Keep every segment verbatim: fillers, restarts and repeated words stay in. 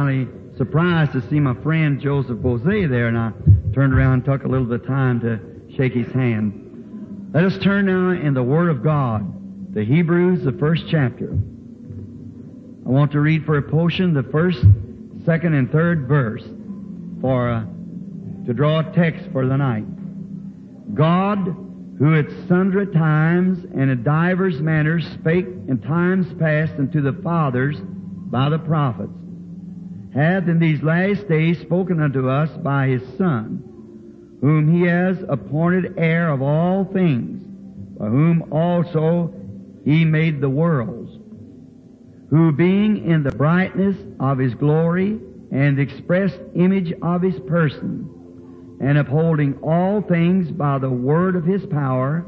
mighty surprised to see my friend Joseph Bose there, and I turned around and took a little bit of time to shake his hand. Let us turn now in the Word of God to Hebrews, the first chapter. I want to read for a portion the first, second, and third verse for uh, to draw a text for the night. God, who at sundry times and in divers manners spake in times past unto the fathers by the prophets, hath in these last days spoken unto us by His Son, whom He has appointed heir of all things, by whom also He made the worlds, who being in the brightness of His glory and the express image of His person, and upholding all things by the word of His power,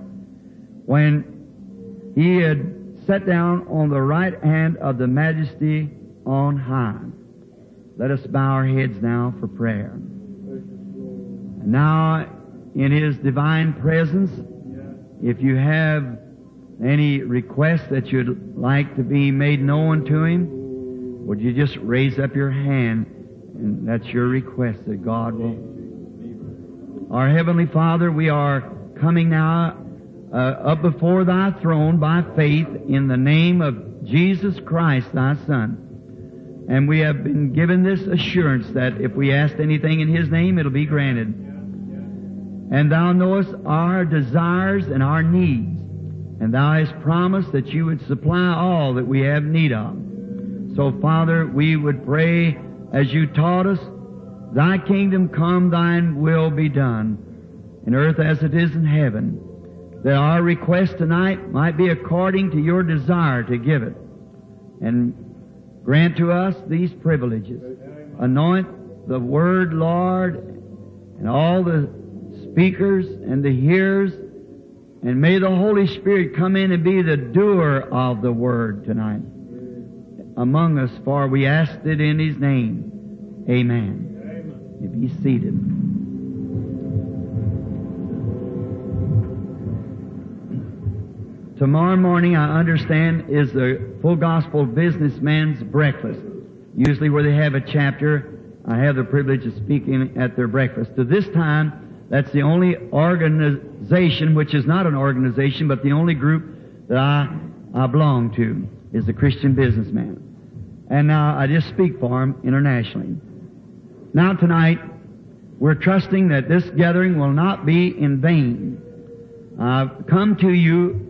when He had sat down on the right hand of the Majesty on high. Let us bow our heads now for prayer. And now, in His divine presence, if you have any request that you'd like to be made known to Him, would you just raise up your hand, and that's your request that God will. Our Heavenly Father, we are coming now uh, up before Thy throne by faith in the name of Jesus Christ, Thy Son. And we have been given this assurance that if we ask anything in His name, it'll be granted. And Thou knowest our desires and our needs. And Thou hast promised that You would supply all that we have need of. So, Father, we would pray as You taught us, Thy kingdom come, Thine will be done, in earth as it is in heaven, that our request tonight might be according to Your desire to give it. And grant to us these privileges. Anoint the Word, Lord, and all the speakers and the hearers, and may the Holy Spirit come in and be the doer of the Word tonight among us, for we asked it in His name. Amen. You be seated. Tomorrow morning, I understand, is the Full Gospel Businessman's Breakfast. Usually where they have a chapter, I have the privilege of speaking at their breakfast. To this time, that's the only organization, which is not an organization, but the only group that I, I belong to, is the Christian Businessman. And now I just speak for them internationally. Now tonight, we're trusting that this gathering will not be in vain. I've come to you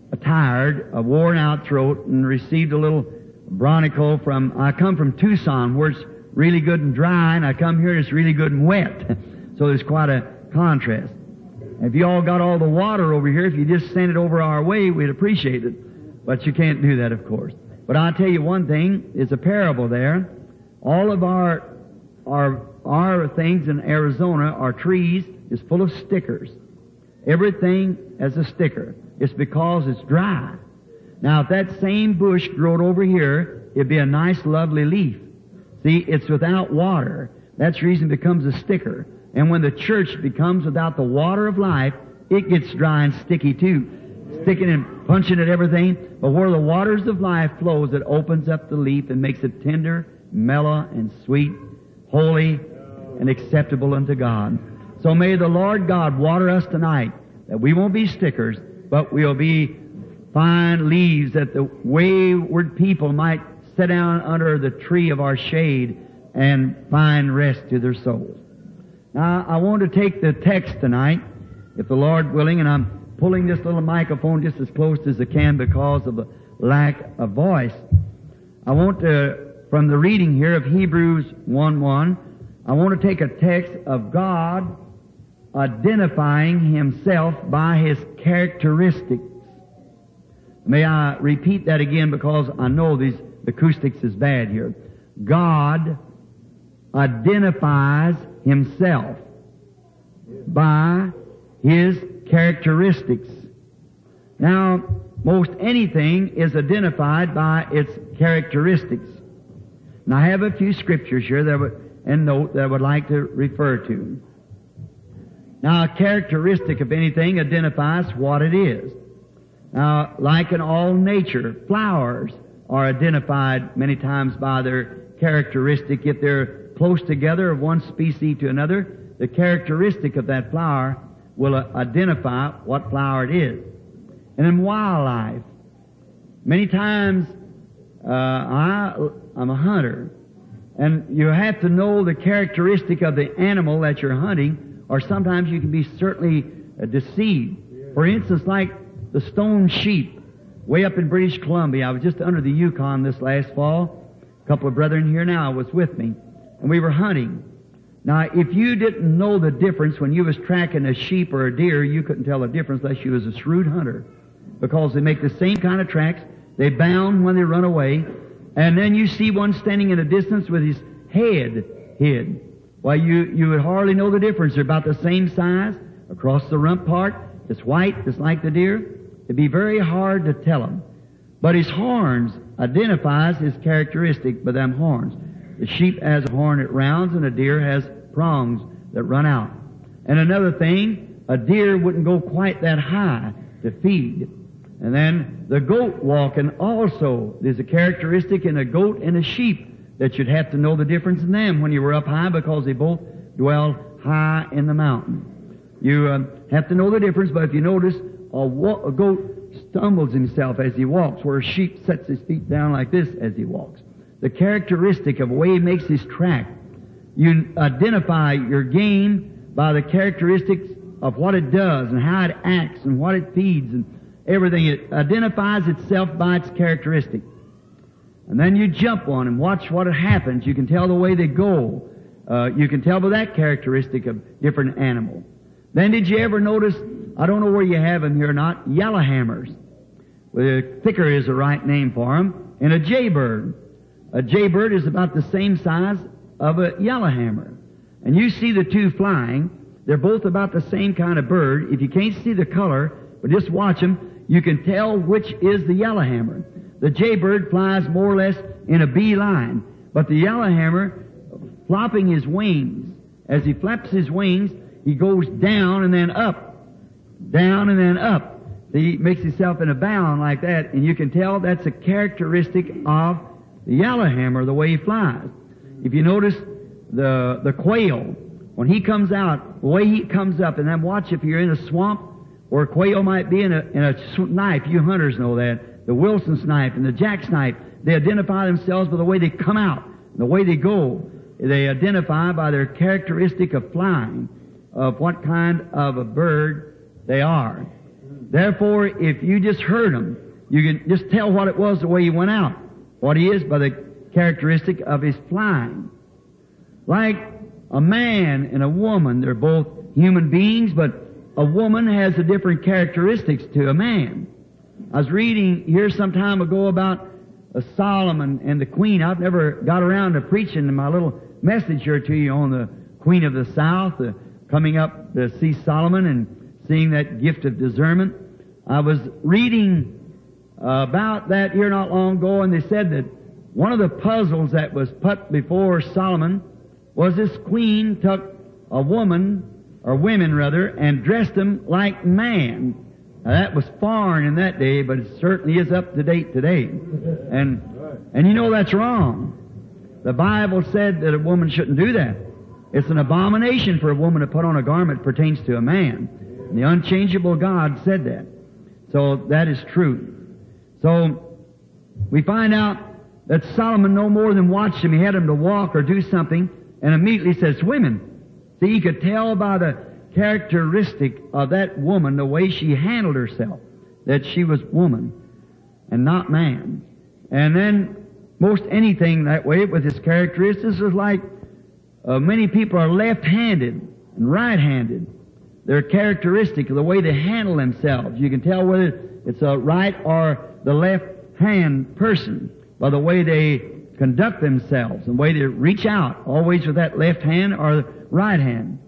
tired, a worn-out throat, and received a little bronicle from, I come from Tucson, where it's really good and dry, and I come here and it's really good and wet. So there's quite a contrast. If you all got all the water over here, if you just send it over our way, we'd appreciate it. But you can't do that, of course. But I'll tell you one thing, it's a parable there. All of our Our, our things in Arizona, our trees, is full of stickers. Everything as a sticker. It's because it's dry. Now, if that same bush growed over here, it'd be a nice, lovely leaf. See, it's without water. That's the reason it becomes a sticker. And when the church becomes without the water of life, it gets dry and sticky too. Sticking and punching at everything. But where the waters of life flows, it opens up the leaf and makes it tender, mellow, and sweet, holy and acceptable unto God. So may the Lord God water us tonight, that we won't be stickers, but we'll be fine leaves, that the wayward people might sit down under the tree of our shade and find rest to their souls. Now, I want to take the text tonight, if the Lord willing, and I'm pulling this little microphone just as close as I can because of the lack of voice. I want to, from the reading here of Hebrews one one, I want to take a text of God identifying Himself by His characteristics. May I repeat that again, because I know these acoustics is bad here. God identifies Himself by His characteristics. Now, most anything is identified by its characteristics. And I have a few scriptures here that would, and note that I would like to refer to. Now, a characteristic of anything identifies what it is. Now, like in all nature, flowers are identified many times by their characteristic, if they're close together of one species to another, the characteristic of that flower will uh, identify what flower it is. And in wildlife, many times uh, I, I'm a hunter, and you have to know the characteristic of the animal that you're hunting, or sometimes you can be certainly uh, deceived. For instance, like the stone sheep, way up in British Columbia. I was just under the Yukon this last fall. A couple of brethren here now was with me, and we were hunting. Now, if you didn't know the difference when you was tracking a sheep or a deer, you couldn't tell the difference unless you was a shrewd hunter, because they make the same kind of tracks. They bound when they run away, and then you see one standing in a distance with his head hid. Why, you, you would hardly know the difference. They're about the same size. Across the rump part, it's white, just like the deer. It'd be very hard to tell him. But his horns identifies his characteristic by them horns. The sheep has a horn that rounds, and a deer has prongs that run out. And another thing, a deer wouldn't go quite that high to feed. And then the goat walking also, there's a characteristic in a goat and a sheep that you'd have to know the difference in them when you were up high, because they both dwell high in the mountain. You uh, have to know the difference, but if you notice, a, wa- a goat stumbles himself as he walks, where a sheep sets his feet down like this as he walks. The characteristic of the way he makes his track. You identify your game by the characteristics of what it does and how it acts and what it feeds and everything. It identifies itself by its characteristic. And then you jump on and watch what happens. You can tell the way they go. Uh, you can tell by that characteristic of different animals. Then did you ever notice, I don't know where you have them here or not, yellowhammers. Well, thicker is the right name for them. And a jaybird. A jaybird is about the same size of a yellowhammer. And you see the two flying. They're both about the same kind of bird. If you can't see the color, but just watch them, you can tell which is the yellowhammer. The jaybird flies more or less in a bee line, but the yellowhammer, flopping his wings, as he flaps his wings, he goes down and then up, down and then up. He makes himself in a bound like that, and you can tell that's a characteristic of the yellowhammer, the way he flies. If you notice the the quail, when he comes out, the way he comes up, and then watch if you're in a swamp, or a quail might be in a, in a snipe, you hunters know that, the Wilson snipe and the jack snipe, they identify themselves by the way they come out, the way they go. They identify by their characteristic of flying, of what kind of a bird they are. Therefore, if you just heard them, you can just tell what it was the way he went out, what he is by the characteristic of his flying. Like a man and a woman, they're both human beings, but a woman has a different characteristics to a man. I was reading here some time ago about uh, Solomon and the Queen. I've never got around to preaching in my little message here to you on the Queen of the South, uh, coming up to see Solomon and seeing that gift of discernment. I was reading uh, about that here not long ago, and they said that one of the puzzles that was put before Solomon was this queen took a woman, or women rather, and dressed them like man. Now that was foreign in that day, but it certainly is up to date today. And and you know that's wrong. The Bible said that a woman shouldn't do that. It's an abomination for a woman to put on a garment that pertains to a man. And the unchangeable God said that. So that is true. So we find out that Solomon no more than watched him. He had him to walk or do something, and immediately says, women. See, he could tell by the characteristic of that woman, the way she handled herself, that she was woman and not man. And then most anything that way with his characteristics is like uh, many people are left-handed and right-handed. Their characteristic of the way they handle themselves. You can tell whether it's a right or the left-hand person by the way they conduct themselves and the way they reach out, always with that left hand or the right hand.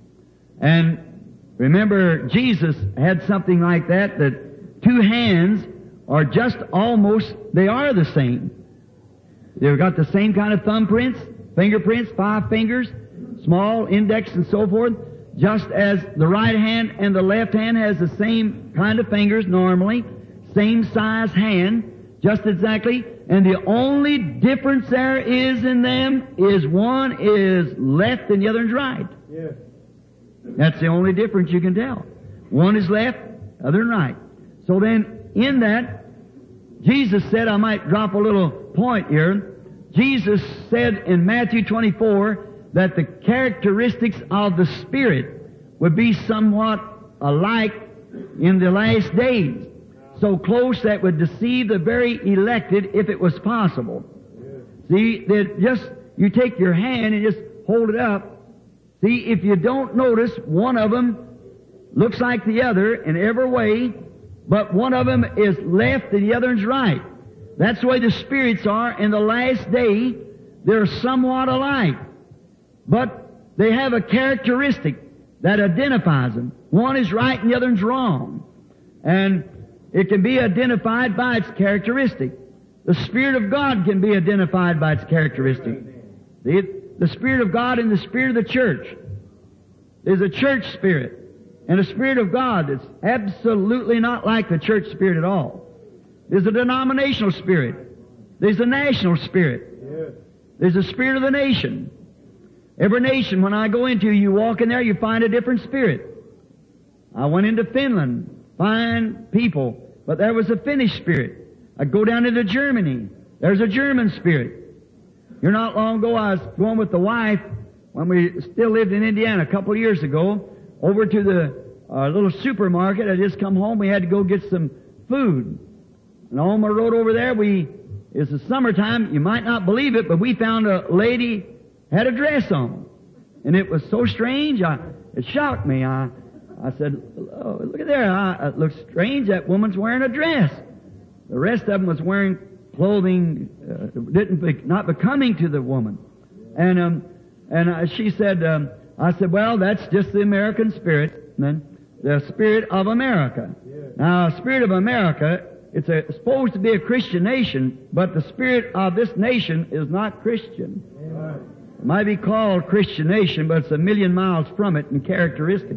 And remember, Jesus had something like that, that two hands are just almost, they are the same. They've got the same kind of thumbprints, fingerprints, five fingers, small index and so forth, just as the right hand and the left hand has the same kind of fingers normally, same size hand, just exactly, And the only difference there is in them is one is left and the other is right. Yes. That's the only difference you can tell. One is left, other is right. So then, in that, Jesus said, I might drop a little point here. Jesus said in Matthew twenty-four that the characteristics of the Spirit would be somewhat alike in the last days. So close that would deceive the very elected if it was possible. See, that just, you take your hand and just hold it up. See, if you don't notice, one of them looks like the other in every way, but one of them is left and the other is right. That's the way the spirits are in the last day. They're somewhat alike, but they have a characteristic that identifies them. One is right and the other is wrong. And it can be identified by its characteristic. The Spirit of God can be identified by its characteristic. See, the Spirit of God and the Spirit of the church. There's a church spirit and a Spirit of God that's absolutely not like the church spirit at all. There's a denominational spirit. There's a national spirit. There's a spirit of the nation. Every nation, when I go into, you walk in there, you find a different spirit. I went into Finland. Fine people, but there was a Finnish spirit. I go down into Germany. There's a German spirit. Here not long ago, I was going with the wife when we still lived in Indiana a couple of years ago, over to the uh, little supermarket. I just come home. We had to go get some food. And on my road over there, we, it's the summertime. You might not believe it, but we found a lady had a dress on. And it was so strange. I, it shocked me. I, I said, oh, look at there. I, it looks strange. That woman's wearing a dress. The rest of them was wearing clothing uh, didn't be, not becoming to the woman. And um, and uh, she said, um, I said, well, that's just the American spirit, and then the spirit of America. Yeah. Now, spirit of America, it's a, supposed to be a Christian nation, but the spirit of this nation is not Christian. Amen. It might be called Christian nation, but it's a million miles from it in characteristic.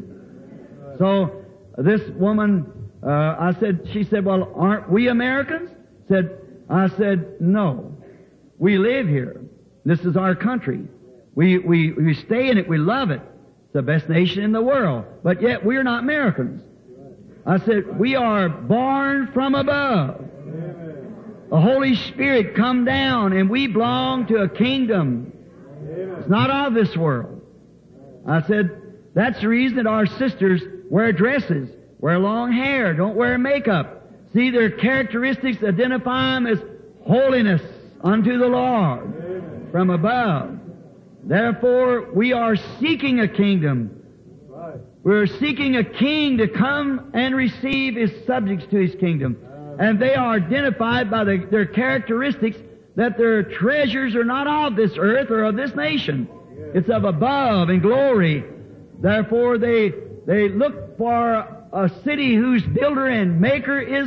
So this woman, uh, I said, she said, well, aren't we Americans? Said, I said, no. We live here. This is our country. We, we, we stay in it. We love it. It's the best nation in the world. But yet we're not Americans. I said, we are born from above. The Holy Spirit come down and we belong to a kingdom. It's not of this world. I said, that's the reason that our sisters wear dresses, wear long hair, don't wear makeup. See, their characteristics identify them as holiness unto the Lord from above. Therefore, we are seeking a kingdom. We're seeking a king to come and receive his subjects to his kingdom. And they are identified by the, their characteristics that their treasures are not of this earth or of this nation. It's of above in glory. Therefore, they they look for a city whose builder and maker is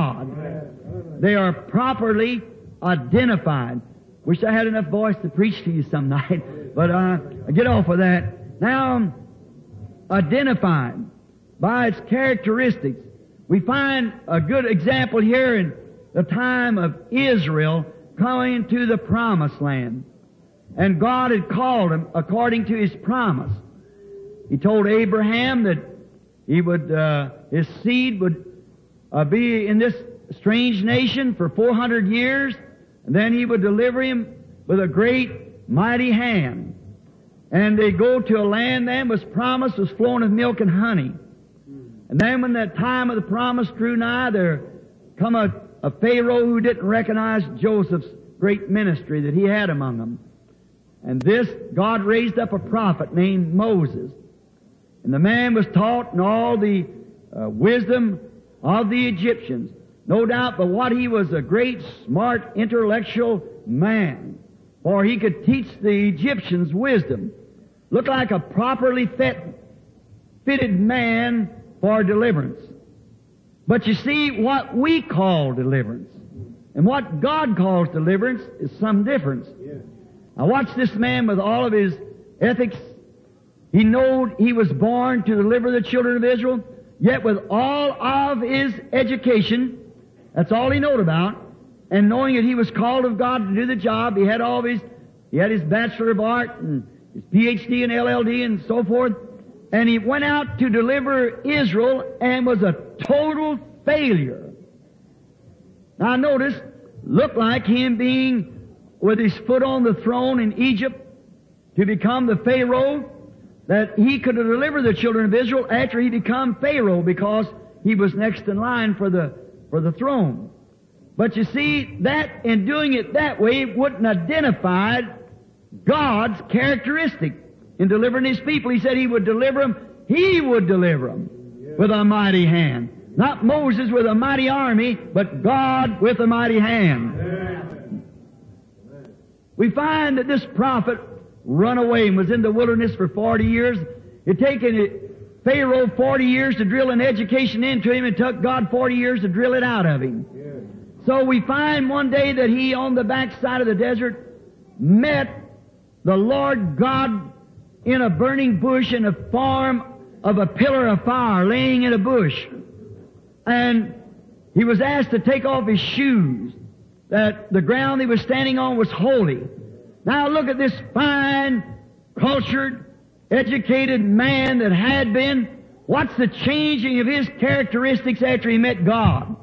God. They are properly identified. Wish I had enough voice to preach to you some night, but uh, I get off of that. Now, identified by its characteristics. We find a good example here in the time of Israel coming to the Promised Land. And God had called him according to His promise. He told Abraham that he would, uh, his seed would uh, be in this strange nation for four hundred years, and then He would deliver him with a great, mighty hand. And they go to a land that was promised was flowing with milk and honey. And then when that time of the promise drew nigh, there come a, a Pharaoh who didn't recognize Joseph's great ministry that he had among them. And this, God raised up a prophet named Moses. And the man was taught in all the uh, wisdom of the Egyptians. No doubt but what he was a great, smart, intellectual man. For he could teach the Egyptians wisdom. Looked like a properly fit, fitted man for deliverance. But you see, what we call deliverance and what God calls deliverance is some difference. Yeah. Now watch this man with all of his ethics. He knowed he was born to deliver the children of Israel, yet with all of his education, that's all he knowed about, and knowing that he was called of God to do the job, he had all of his, he had his Bachelor of Art and his P H D and L L D and so forth, and he went out to deliver Israel and was a total failure. Now notice, looked like him being with his foot on the throne in Egypt to become the Pharaoh, that he could deliver the children of Israel after he become Pharaoh because he was next in line for the, for the throne. But you see, that in doing it that way wouldn't identify God's characteristic in delivering His people. He said He would deliver them, He would deliver them with a mighty hand. Not Moses with a mighty army, but God with a mighty hand. Amen. We find that this prophet run away and was in the wilderness for forty years. It taken Pharaoh forty years to drill an education into him, and took God forty years to drill it out of him. Yes. So we find one day that he, on the backside of the desert, met the Lord God in a burning bush in the form of a pillar of fire laying in a bush. And he was asked to take off his shoes, that the ground he was standing on was holy. Now look at this fine, cultured, educated man that had been. What's the changing of his characteristics after he met God?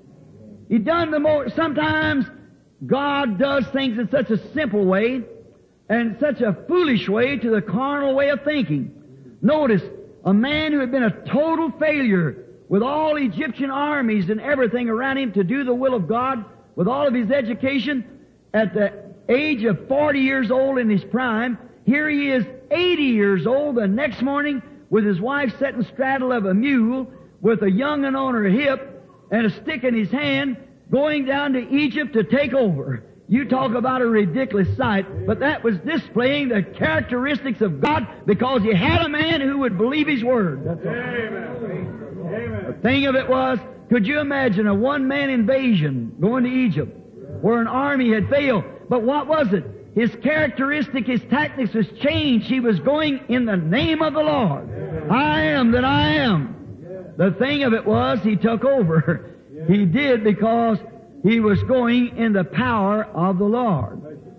He done the more. Sometimes God does things in such a simple way and such a foolish way to the carnal way of thinking. Notice, a man who had been a total failure with all Egyptian armies and everything around him to do the will of God, with all of his education, at the age of forty years old in his prime, here he is eighty years old the next morning with his wife sitting straddle of a mule with a young'un on her hip and a stick in his hand, going down to Egypt to take over. You talk about a ridiculous sight, but that was displaying the characteristics of God because he had a man who would believe his word. That's all. Amen. Amen. The thing of it was, could you imagine a one-man invasion going to Egypt where an army had failed? But what was it? His characteristic, his tactics was changed. He was going in the name of the Lord. Amen. I am that I am. The thing of it was, he took over. He did because he was going in the power of the Lord.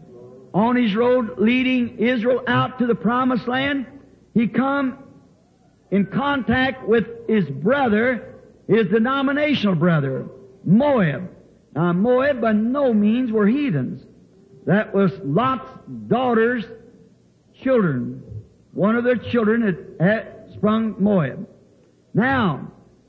On his road leading Israel out to the promised land, he come in contact with his brother, his denominational brother, Moab. Now, Moab by no means were heathens. That was Lot's daughter's children. One of their children had, had sprung Moab. Now,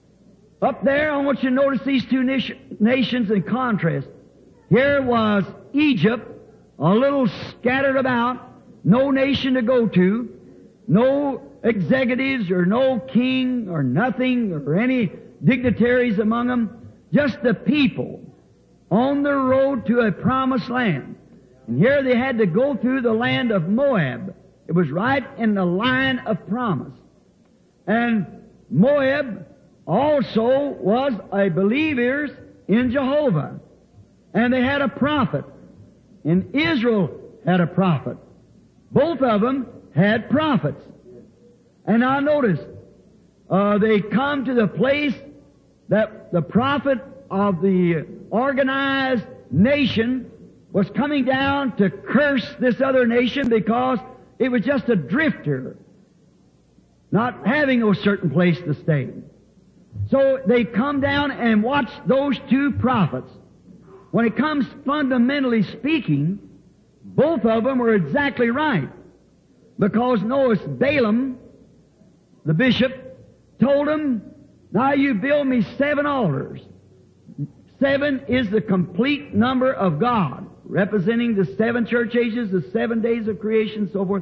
up there, I want you to notice these two nations in contrast. Here was Egypt, a little scattered about, no nation to go to, no executives or no king or nothing or any dignitaries among them, just the people on the road to a promised land. And here they had to go through the land of Moab. It was right in the line of promise. And Moab also was a believers in Jehovah. And they had a prophet. And Israel had a prophet. Both of them had prophets. And now notice, uh, they come to the place that the prophet of the organized nation was coming down to curse this other nation because it was just a drifter, not having a certain place to stay. So they come down and watch those two prophets. When it comes fundamentally speaking, both of them were exactly right. Because notice Balaam, the bishop, told him, now you build me seven altars. Seven is the complete number of God, representing the seven church ages, the seven days of creation, and so forth.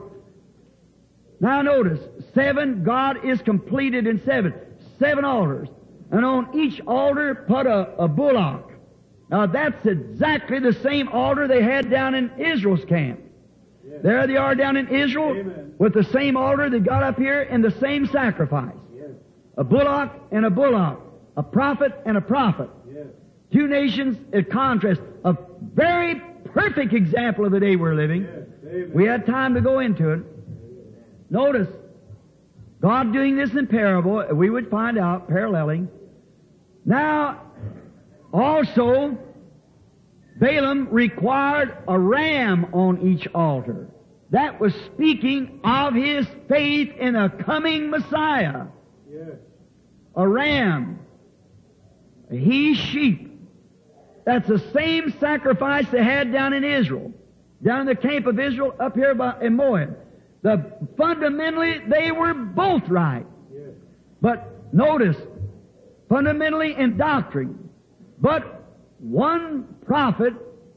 Now notice, seven, God is completed in seven. Seven altars. And on each altar put a, a bullock. Now that's exactly the same altar they had down in Israel's camp. Yes. There they are down in Israel. Amen. With the same altar they got up here and the same sacrifice. Yes. A bullock and a bullock. A prophet and a prophet. Yes. Two nations in contrast. A very perfect example of the day we're living. Yes. We had time to go into it. Notice, God doing this in parable, we would find out, paralleling. Now, also, Balaam required a ram on each altar. That was speaking of his faith in a coming Messiah. Yes. A ram. A he-sheep. That's the same sacrifice they had down in Israel. Down in the camp of Israel, up here by, in Moab. The, fundamentally, they were both right. Yes. But notice, fundamentally in doctrine. But one prophet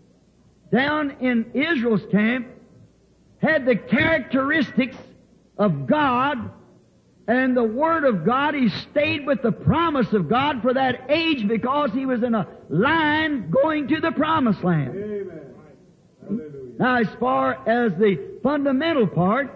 down in Israel's camp had the characteristics of God and the Word of God. He stayed with the promise of God for that age because he was in a line going to the promised land. Amen. Hallelujah. Now, as far as the fundamental part,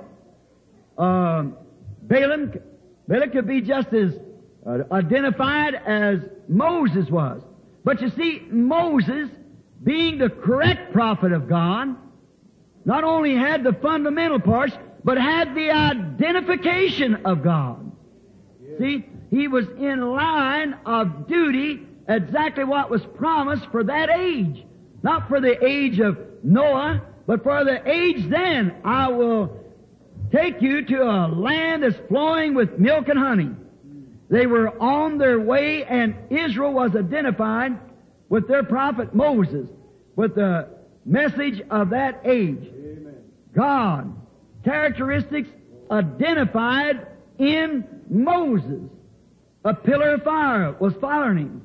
uh, Balaam, Balaam could be just as uh, identified as Moses was. But you see, Moses, being the correct prophet of God, not only had the fundamental parts, but had the identification of God. Yes. See, he was in line of duty, exactly what was promised for that age. Not for the age of Noah, but for the age then. I will take you to a land that's flowing with milk and honey. They were on their way, and Israel was identified with their prophet Moses, with the message of that age. Amen. God, characteristics identified in Moses. A pillar of fire was following him.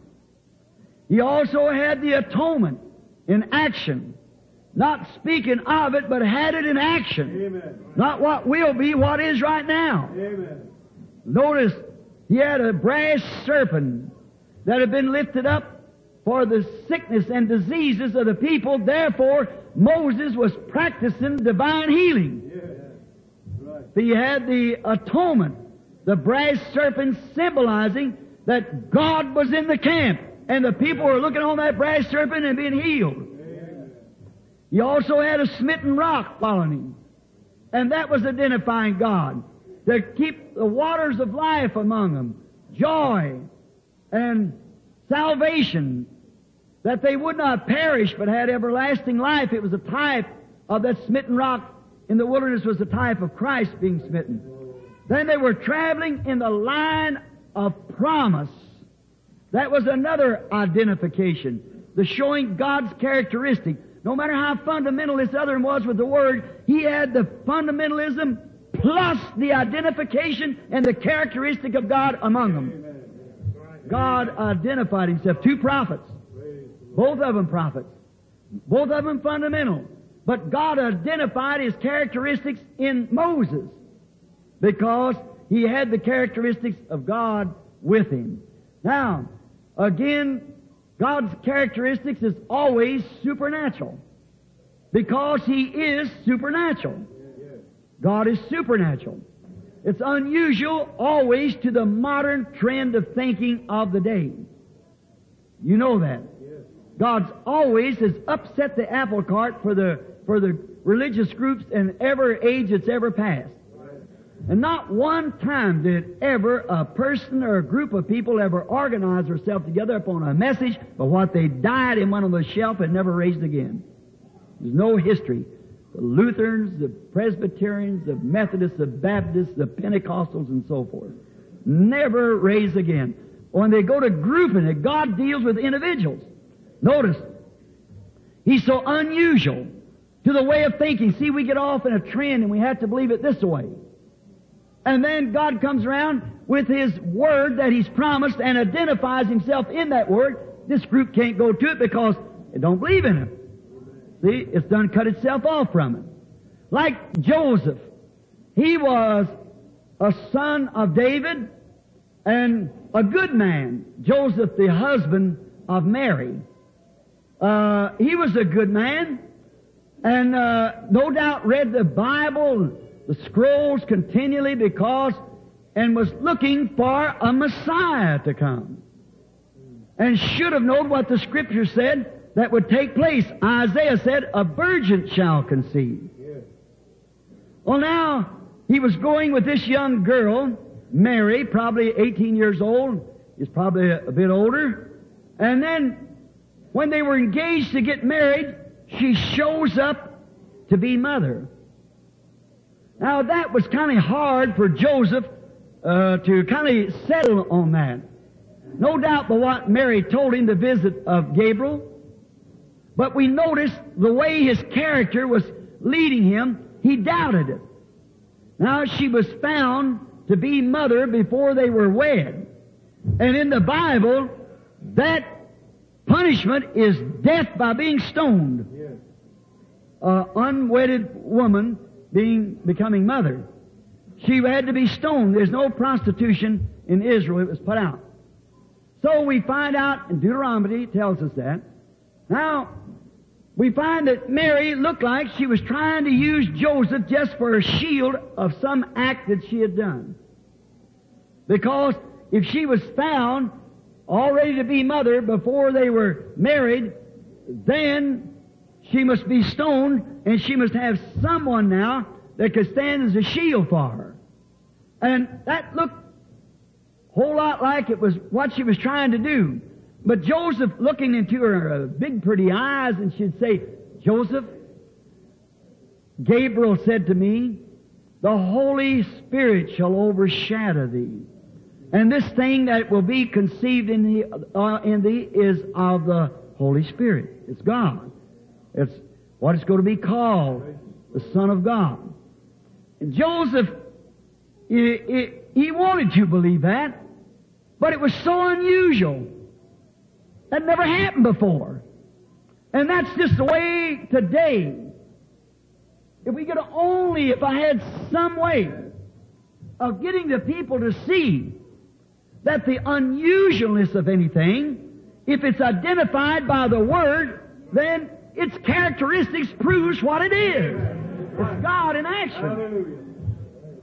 He also had the atonement in action. Not speaking of it, but had it in action. Amen. Not what will be, what is right now. Amen. Notice, he had a brass serpent that had been lifted up for the sickness and diseases of the people. Therefore, Moses was practicing divine healing. Yes. Right. He had the atonement, the brass serpent symbolizing that God was in the camp, and the people were looking on that brass serpent and being healed. Amen. He also had a smitten rock following him, and that was identifying God, to keep the waters of life among them, joy and salvation, that they would not perish but had everlasting life. It was a type of that smitten rock in the wilderness, was a type of Christ being smitten. Then they were traveling in the line of promise. That was another identification, the showing God's characteristic. No matter how fundamental this other one was with the Word, he had the fundamentalism plus the identification and the characteristic of God among them. God identified himself. Two prophets. Both of them prophets. Both of them fundamental. But God identified his characteristics in Moses because he had the characteristics of God with him. Now, again, God's characteristics is always supernatural because he is supernatural. God is supernatural. It's unusual always to the modern trend of thinking of the day. You know that. God's always has upset the apple cart for the for the religious groups in every age that's ever passed. And not one time did ever a person or a group of people ever organize themselves together upon a message, but what they died and went on the shelf and never raised again. There's no history. The Lutherans, the Presbyterians, the Methodists, the Baptists, the Pentecostals, and so forth. Never raised again. When they go to grouping it, God deals with individuals. Notice, he's so unusual to the way of thinking. See, we get off in a trend and we have to believe it this way. And then God comes around with His Word that He's promised and identifies Himself in that Word. This group can't go to it because they don't believe in Him. See, it's done cut itself off from it. Like Joseph. He was a son of David and a good man. Joseph, the husband of Mary. Uh, he was a good man and uh, no doubt read the Bible, the scrolls continually because, and was looking for a Messiah to come. And should have known what the Scripture said that would take place. Isaiah said, a virgin shall conceive. Yes. Well, now, he was going with this young girl, Mary, probably eighteen years old. He's probably a, a bit older. And then when they were engaged to get married, she shows up to be mother. Now that was kind of hard for Joseph uh, to kind of settle on that. No doubt but what Mary told him the visit of Gabriel, but we noticed the way his character was leading him, he doubted it. Now she was found to be mother before they were wed. And in the Bible, that punishment is death by being stoned. Yes. An unwedded woman being becoming mother. She had to be stoned. There's no prostitution in Israel. It was put out. So we find out, and Deuteronomy tells us that. Now, we find that Mary looked like she was trying to use Joseph just for a shield of some act that she had done. Because if she was found already to be mother before they were married, then she must be stoned, and she must have someone now that could stand as a shield for her. And that looked a whole lot like it was what she was trying to do. But Joseph, looking into her uh, big pretty eyes, and she'd say, Joseph, Gabriel said to me, the Holy Spirit shall overshadow thee. And this thing that will be conceived in thee, uh, in thee is of the Holy Spirit. It's God. It's what it's going to be called, the Son of God. And Joseph, he, he, he wanted to believe that, but it was so unusual. That never happened before. And that's just the way today. If we could only, if I had some way of getting the people to see that the unusualness of anything, if it's identified by the Word, then its characteristics proves what it is. It's God in action.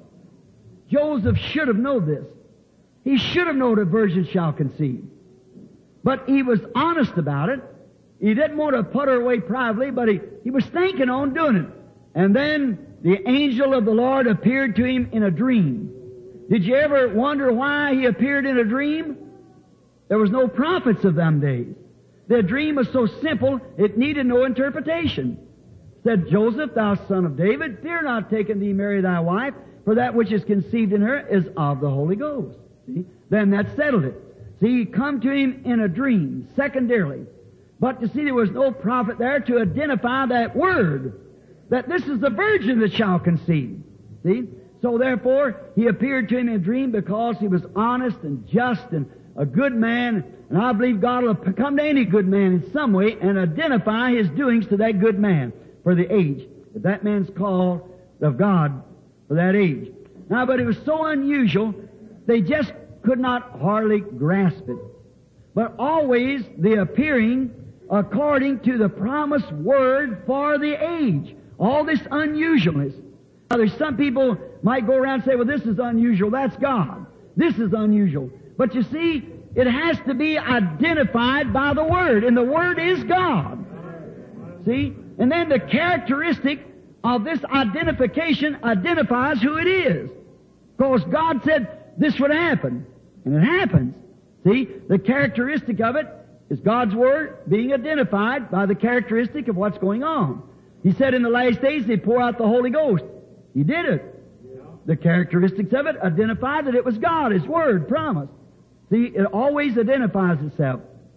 Joseph should have known this. He should have known a virgin shall conceive. But he was honest about it. He didn't want to put her away privately, but he, he was thinking on doing it. And then the angel of the Lord appeared to him in a dream. Did you ever wonder why he appeared in a dream? There was no prophets of them days. The dream was so simple, it needed no interpretation. Said, Joseph, thou son of David, fear not taking thee Mary thy wife, for that which is conceived in her is of the Holy Ghost. See? Then that settled it. See, he come to him in a dream, secondarily. But to see there was no prophet there to identify that word, that this is the virgin that shall conceive. See? So therefore, he appeared to him in a dream because he was honest and just and a good man. And I believe God will come to any good man in some way and identify his doings to that good man for the age. If that man's called of God for that age. Now, but it was so unusual, they just could not hardly grasp it. But always the appearing according to the promised word for the age. All this unusualness. Now, there's some people might go around and say, well, this is unusual. That's God. This is unusual. But you see, it has to be identified by the Word, and the Word is God. See? And then the characteristic of this identification identifies who it is. Because God said this would happen, and it happens. See? The characteristic of it is God's Word being identified by the characteristic of what's going on. He said in the last days He'd pour out the Holy Ghost. He did it. The characteristics of it identified that it was God, His Word, promised. See, it always identifies itself.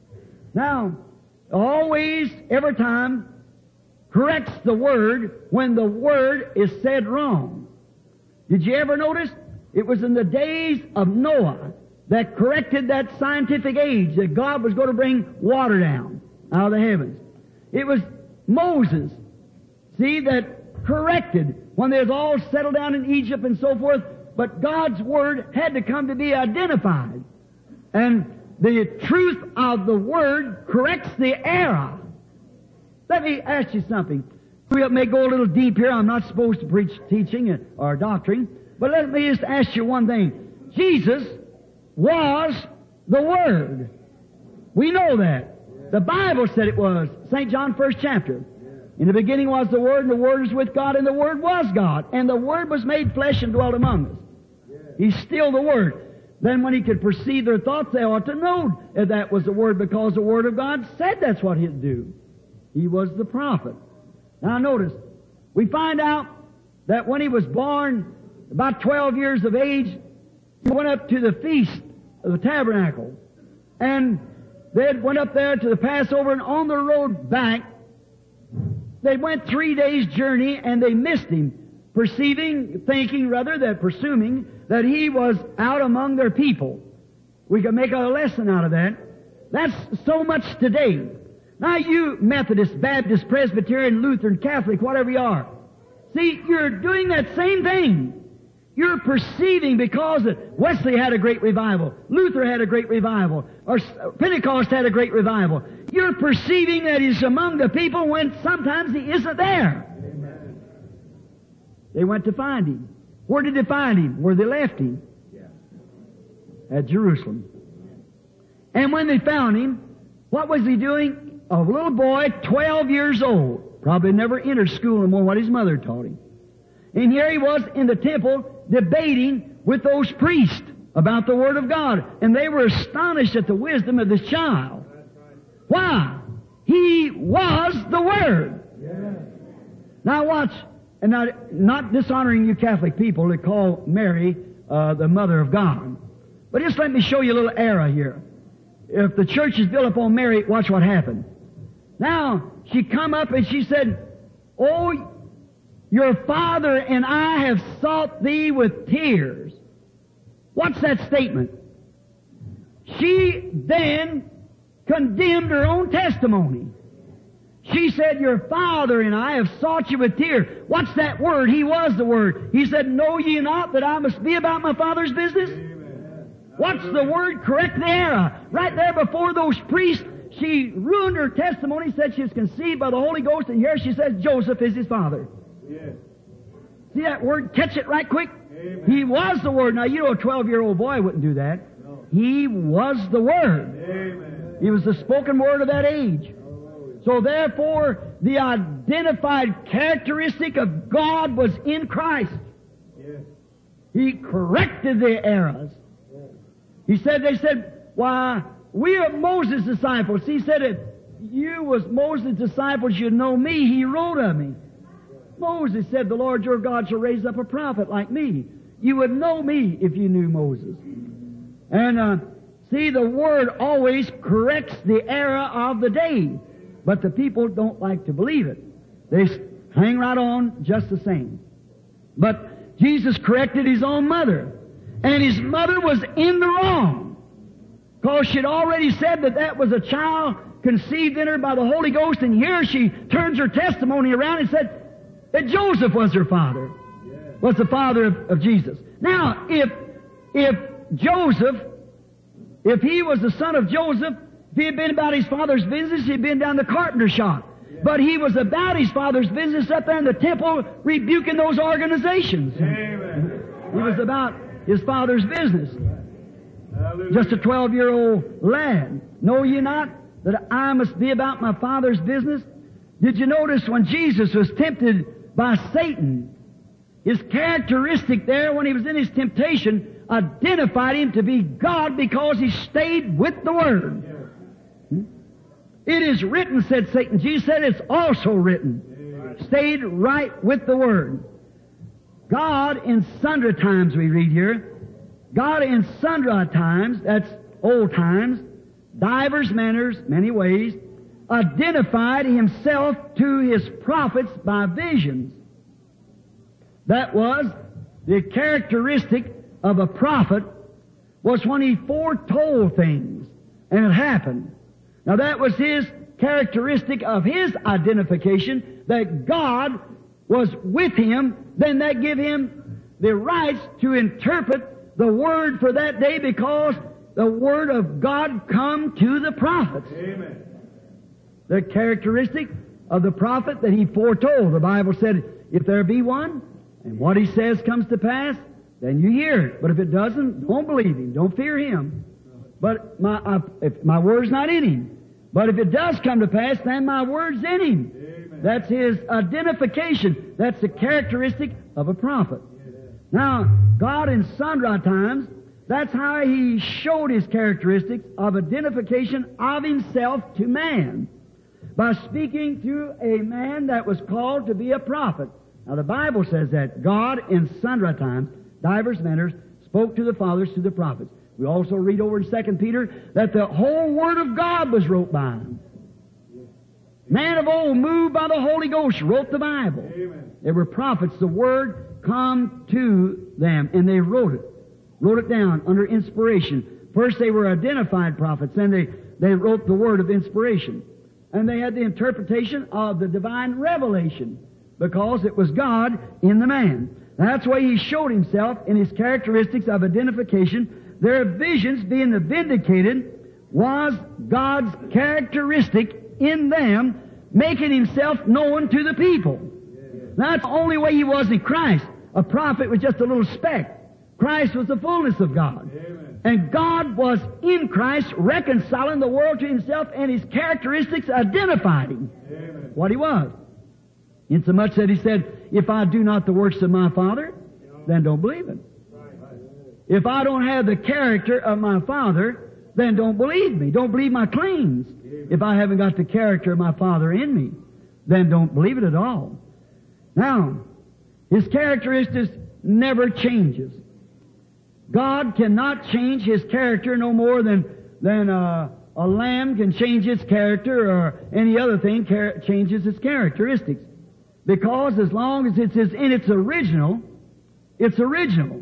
Now, always, every time, corrects the Word when the Word is said wrong. Did you ever notice? It was in the days of Noah that corrected that scientific age that God was going to bring water down out of the heavens. It was Moses, see, that corrected when they was all settled down in Egypt and so forth, but God's Word had to come to be identified. And the truth of the Word corrects the error. Let me ask you something. We may go a little deep here. I'm not supposed to preach teaching or doctrine, but let me just ask you one thing. Jesus was the Word. We know that. The Bible said it was. Saint John, first chapter. In the beginning was the Word, and the Word was with God, and the Word was God. And the Word was made flesh and dwelt among us. He's still the Word. then when he could perceive their thoughts, they ought to know that that was the Word, because the Word of God said that's what he'd do. He was the prophet. Now notice, we find out that when he was born, about twelve years of age, he went up to the feast of the tabernacle. And they went up there to the Passover, and on the road back, they went three days' journey, and they missed him, perceiving, thinking rather, that presuming that he was out among their people. We can make a lesson out of that. That's so much today. Now you Methodist, Baptist, Presbyterian, Lutheran, Catholic, whatever you are, see, you're doing that same thing. You're perceiving, because Wesley had a great revival, Luther had a great revival, or Pentecost had a great revival. You're perceiving that he's among the people when sometimes he isn't there. Amen. They went to find him. Where did they find him? Where they left him? At Jerusalem. And when they found him, what was he doing? A little boy, twelve years old. Probably never entered school no more what his mother taught him. And here he was in the temple debating with those priests about the Word of God. And they were astonished at the wisdom of this child. Why? He was the Word. Yes. Now watch, and not, not dishonoring you Catholic people that call Mary uh, the Mother of God. But just let me show you a little error here. If the church is built upon Mary, watch what happened. Now, she come up and she said, "Oh, your father and I have sought thee with tears." What's that statement? She then condemned her own testimony. She said, "Your father and I have sought you with tears." What's that word? He was the Word. He said, "Know ye not that I must be about my Father's business?" Amen. What's the word? Correct the error. Right there before those priests, she ruined her testimony, said she was conceived by the Holy Ghost, and here she says Joseph is his father. Yes. See that word? Catch it right quick. Amen. He was the Word. Now, you know a twelve-year-old boy wouldn't do that. No. He was the Word. Amen. He was the spoken word of that age. Hallelujah. So therefore, the identified characteristic of God was in Christ. Yes. He corrected the errors. He said, they said, "Why, we are Moses' disciples." He said, "If you was Moses' disciples, you'd know me. He wrote of me." Moses said, "The Lord your God shall raise up a prophet like me." You would know me if you knew Moses. And uh, see, the Word always corrects the error of the day. But the people don't like to believe it. They hang right on just the same. But Jesus corrected His own mother. And His mother was in the wrong. Because she'd already said that that was a child conceived in her by the Holy Ghost. And here she turns her testimony around and said that Joseph was her father. Yes. Was the father of, of Jesus. Now, if, if Joseph, if he was the son of Joseph, if he had been about his father's business, he'd been down the carpenter shop. Yes. But he was about his father's business up there in the temple rebuking those organizations. Amen. He was about his father's business. Hallelujah. Just a twelve-year-old lad. Know ye not that I must be about my Father's business? Did you notice when Jesus was tempted by Satan, his characteristic there when he was in his temptation identified him to be God because he stayed with the Word. Hmm? It is written, said Satan. Jesus said it's also written. Amen. Stayed right with the Word. God in sundry times, we read here, God in sundry times, that's old times, divers manners, many ways, identified Himself to His prophets by visions. That was the characteristic of a prophet, was when he foretold things, and it happened. Now that was his characteristic of his identification, that God was with him. Then that give him the rights to interpret the Word for that day, because the Word of God come to the prophets. Amen. The characteristic of the prophet that he foretold. The Bible said, if there be one, and what he says comes to pass, then you hear it. But if it doesn't, don't believe him. Don't fear him. But my, uh, if my word's not in him. But if it does come to pass, then my word's in him. Amen. That's his identification. That's the characteristic of a prophet. Now, God in sundry times That's how He showed His characteristics of identification of Himself to man, by speaking through a man that was called to be a prophet. Now the Bible says that God in sundry times, divers manners, spoke to the fathers through the prophets. We also read over in Second Peter that the whole Word of God was wrote by Him. Man of old, moved by the Holy Ghost, wrote the Bible. Amen. They were prophets. The Word come to them, and they wrote it. Wrote it down under inspiration. First they were identified prophets, then they, they wrote the word of inspiration. And they had the interpretation of the divine revelation, because it was God in the man. That's why He showed Himself in His characteristics of identification. Their visions being vindicated was God's characteristic in them, making Himself known to the people. That's the only way He was in Christ. A prophet was just a little speck. Christ was the fullness of God. Amen. And God was in Christ reconciling the world to Himself, and His characteristics identified Him. Amen. What He was. Insomuch that He said, if I do not the works of my Father, then don't believe it. If I don't have the character of my Father, then don't believe me. Don't believe my claims. If I haven't got the character of my Father in me, then don't believe it at all. Now, His characteristics never changes. God cannot change His character no more than, than uh, a lamb can change its character, or any other thing char- changes its characteristics. Because as long as it's in its original, it's original.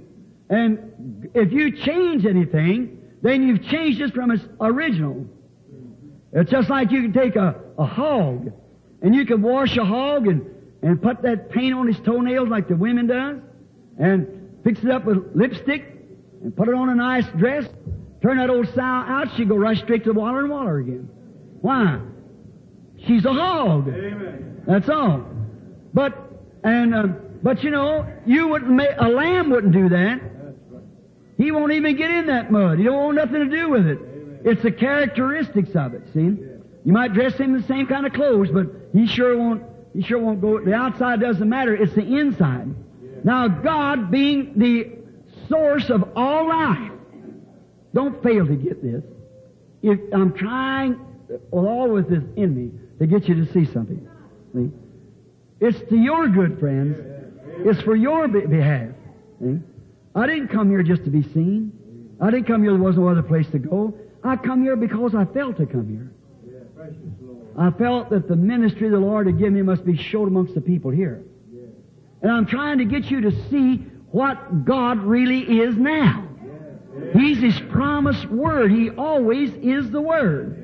And if you change anything, then you've changed it from its original. It's just like you can take a, a hog, and you can wash a hog and, and put that paint on his toenails like the women does, and fix it up with lipstick, and put it on a nice dress, turn that old sow out, she'll go right straight to the water and water again. Why? She's a hog. Amen. That's all. But, and, uh, but you know, you wouldn't make, a lamb wouldn't do that. That's right. He won't even get in that mud. He don't want nothing to do with it. Amen. It's the characteristics of it, see? You might dress him in the same kind of clothes, but he sure won't, he sure won't go, the outside doesn't matter, it's the inside. Now, God being the source of all life, don't fail to get this. If I'm trying with all with this in me to get you to see something. See? It's to your good, friends. It's for your be- behalf. See? I didn't come here just to be seen. I didn't come here, there wasn't no other place to go. I come here because I felt to come here. Yeah, precious Lord. I felt that the ministry the Lord had given me must be showed amongst the people here. Yeah. And I'm trying to get you to see what God really is now. Yeah. He's His promised Word. He always is the Word.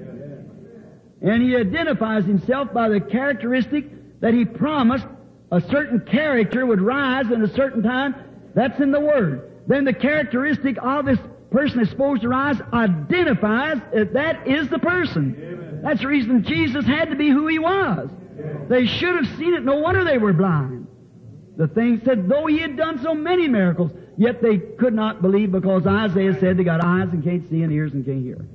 Yeah. And He identifies Himself by the characteristic that He promised a certain character would rise in a certain time. That's in the Word. Then the characteristic of this person is supposed to rise identifies that that is the person. Amen. That's the reason Jesus had to be who He was. Yeah. They should have seen it. No wonder they were blind. The thing said, though He had done so many miracles, yet they could not believe, because Isaiah said they got eyes and can't see and ears and can't hear.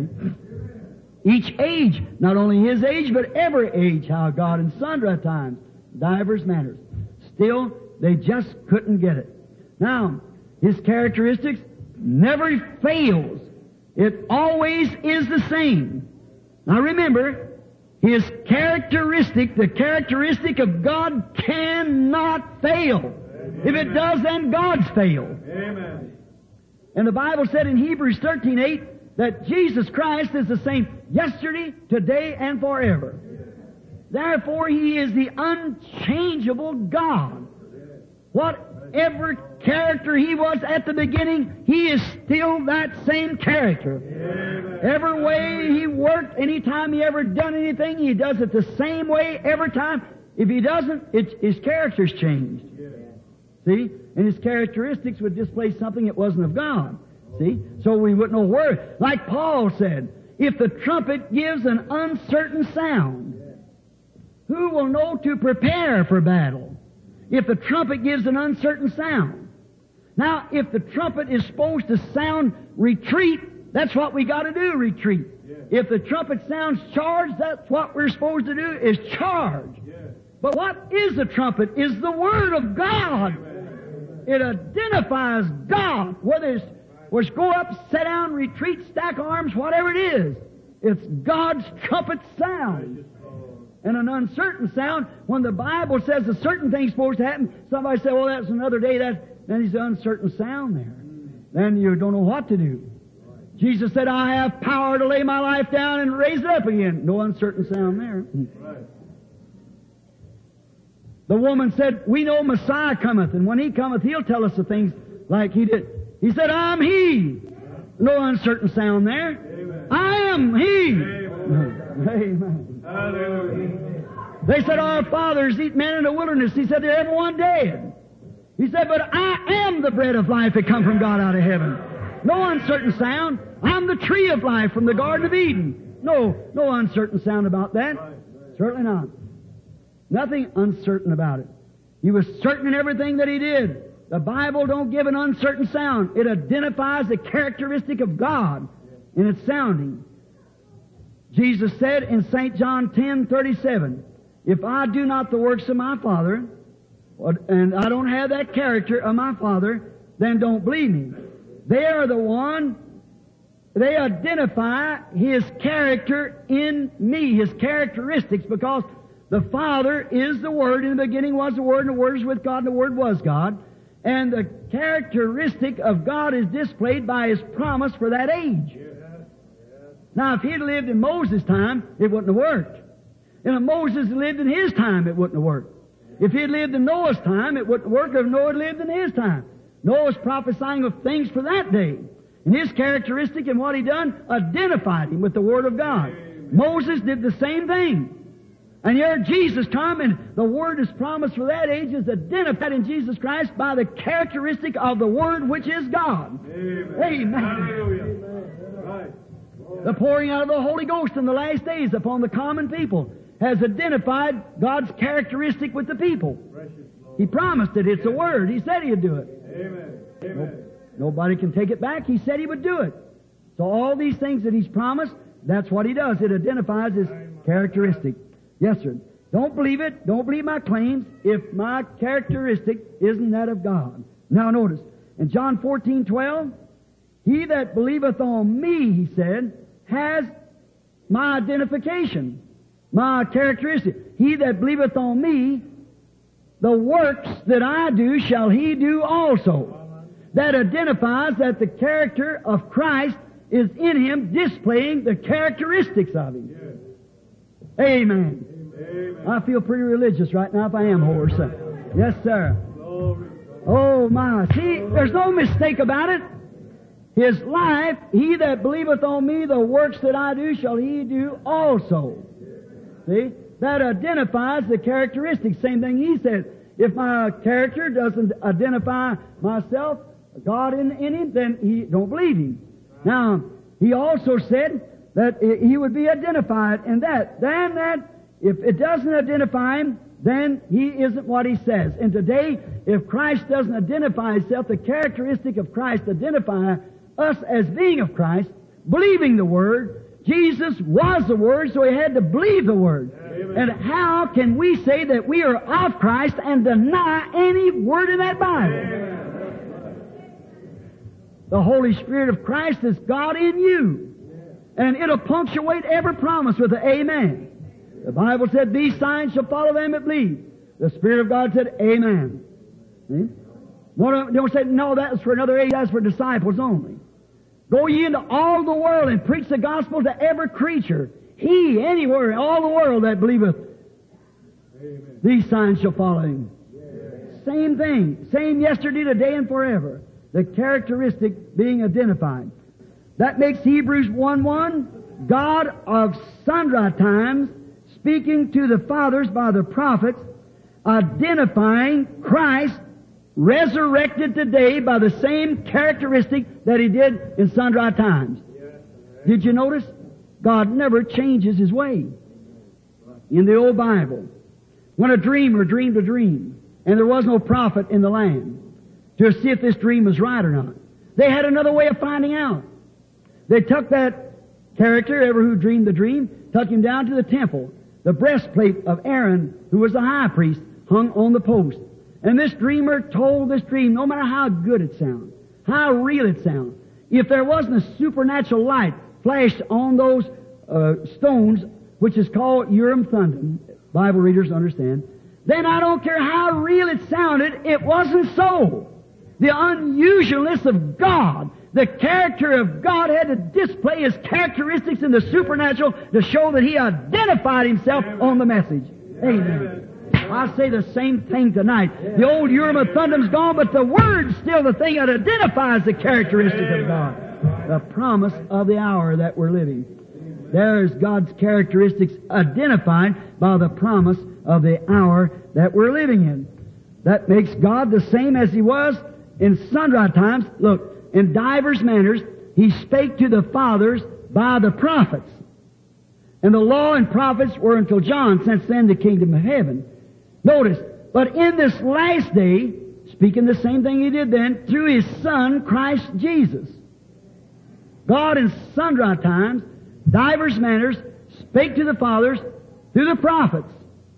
See? Each age, not only His age, but every age, how God in sundry times, divers manners. Still, they just couldn't get it. Now, His characteristics never fails. It always is the same. Now remember, His characteristic, the characteristic of God, cannot fail. Amen. If it does, then God's failed. Amen. And the Bible said in Hebrews thirteen eight that Jesus Christ is the same yesterday, today, and forever. Therefore, He is the unchangeable God. Whatever character He was at the beginning, He is still that same character. Amen. Every way He worked, anytime He ever done anything, He does it the same way every time. If He doesn't, it's, His character's changed. Yeah. See? And His characteristics would display something that wasn't of God. See? So we wouldn't know where. Like Paul said, if the trumpet gives an uncertain sound, who will know to prepare for battle? If the trumpet gives an uncertain sound. Now, if the trumpet is supposed to sound retreat, that's what we got to do, retreat. Yeah. If the trumpet sounds charge, that's what we're supposed to do, is charge. Yeah. But what is the trumpet? Is the Word of God. Amen. It identifies God, whether it's which go up, sit down, retreat, stack arms, whatever it is. It's God's trumpet sound. And an uncertain sound, when the Bible says a certain thing's supposed to happen, somebody say, well, that's another day, that, then there's an uncertain sound there. Then you don't know what to do. Jesus said, I have power to lay my life down and raise it up again. No uncertain sound there. Right. The woman said, we know Messiah cometh, and when He cometh, He'll tell us the things like He did. He said, I'm He. No uncertain sound there. Amen. I am He. Amen. Amen. Hallelujah. They said, our fathers eat manna in the wilderness. He said, they're everyone dead. He said, but I am the bread of life that come from God out of heaven. No uncertain sound. I'm the tree of life from the Garden of Eden. No, no uncertain sound about that. Certainly not. Nothing uncertain about it. He was certain in everything that He did. The Bible don't give an uncertain sound. It identifies the characteristic of God in its sounding. Jesus said in Saint John ten thirty-seven, if I do not the works of my Father, and I don't have that character of my Father, then don't believe me. They are the one, they identify His character in me, His characteristics, because the Father is the Word. In the beginning was the Word, and the Word is with God, and the Word was God. And the characteristic of God is displayed by His promise for that age. Now, if He'd lived in Moses' time, it wouldn't have worked. And if Moses lived in his time, it wouldn't have worked. If He'd lived in Noah's time, it wouldn't work if Noah had lived in his time. Noah's prophesying of things for that day. And his characteristic and what he done identified him with the Word of God. Amen. Moses did the same thing. And here Jesus come, and the Word is promised for that age is identified in Jesus Christ by the characteristic of the Word, which is God. Amen. Amen. Hallelujah. Right. The pouring out of the Holy Ghost in the last days upon the common people has identified God's characteristic with the people. He promised it. It's a Word. He said He'd do it. Amen. Amen. No, nobody can take it back. He said He would do it. So all these things that He's promised, that's what He does. It identifies His characteristic. Yes, sir. Don't believe it. Don't believe my claims if my characteristic isn't that of God. Now notice, in John fourteen twelve, he that believeth on me, He said, has my identification, my characteristic. He that believeth on me, the works that I do shall he do also. That identifies that the character of Christ is in him, displaying the characteristics of Him. Yes. Amen. Amen. I feel pretty religious right now if I am hoarse. Yes, sir. Glory. Oh, my. See, there's no mistake about it. His life, he that believeth on me, the works that I do shall he do also. See? That identifies the characteristics. Same thing He said. If my character doesn't identify myself, God in, in him, then he don't believe Him. Now, He also said that He would be identified in that. Then that, if it doesn't identify Him, then He isn't what He says. And today, if Christ doesn't identify Himself, the characteristic of Christ identify us as being of Christ, believing the Word. Jesus was the Word, so He had to believe the Word. Amen. And how can we say that we are of Christ and deny any word in that Bible? Amen. The Holy Spirit of Christ is God in you. And it'll punctuate every promise with an amen. The Bible said, these signs shall follow them that believe. The Spirit of God said, amen. See? One don't say, no, that was for another age, that's for disciples only. Go ye into all the world and preach the gospel to every creature. He, anywhere, all the world that believeth. Amen. These signs shall follow him. Yes. Same thing. Same yesterday, today, and forever. The characteristic being identified. That makes Hebrews one one, God of sundry times, speaking to the fathers by the prophets, identifying Christ resurrected today by the same characteristic that He did in sundry times. Did you notice? God never changes His way. In the old Bible, when a dreamer dreamed a dream, and there was no prophet in the land to see if this dream was right or not, they had another way of finding out. They took that character, ever who dreamed the dream, took him down to the temple. The breastplate of Aaron, who was the high priest, hung on the post. And this dreamer told this dream, no matter how good it sounds, how real it sounds, if there wasn't a supernatural light flashed on those uh, stones, which is called Urim Thummim, Bible readers understand, then I don't care how real it sounded, it wasn't so. The unusualness of God, the character of God had to display His characteristics in the supernatural to show that He identified Himself on the message. Amen. I say the same thing tonight. The old Urim and Thummim's gone, but the Word's still the thing that identifies the characteristics of God. The promise of the hour that we're living. There's God's characteristics identified by the promise of the hour that we're living in. That makes God the same as He was in sundry times. Look, in divers manners, He spake to the fathers by the prophets. And the law and prophets were until John, since then the kingdom of heaven. Notice, but in this last day, speaking the same thing He did then, through His Son, Christ Jesus. God in sundry times, divers manners, spake to the fathers through the prophets.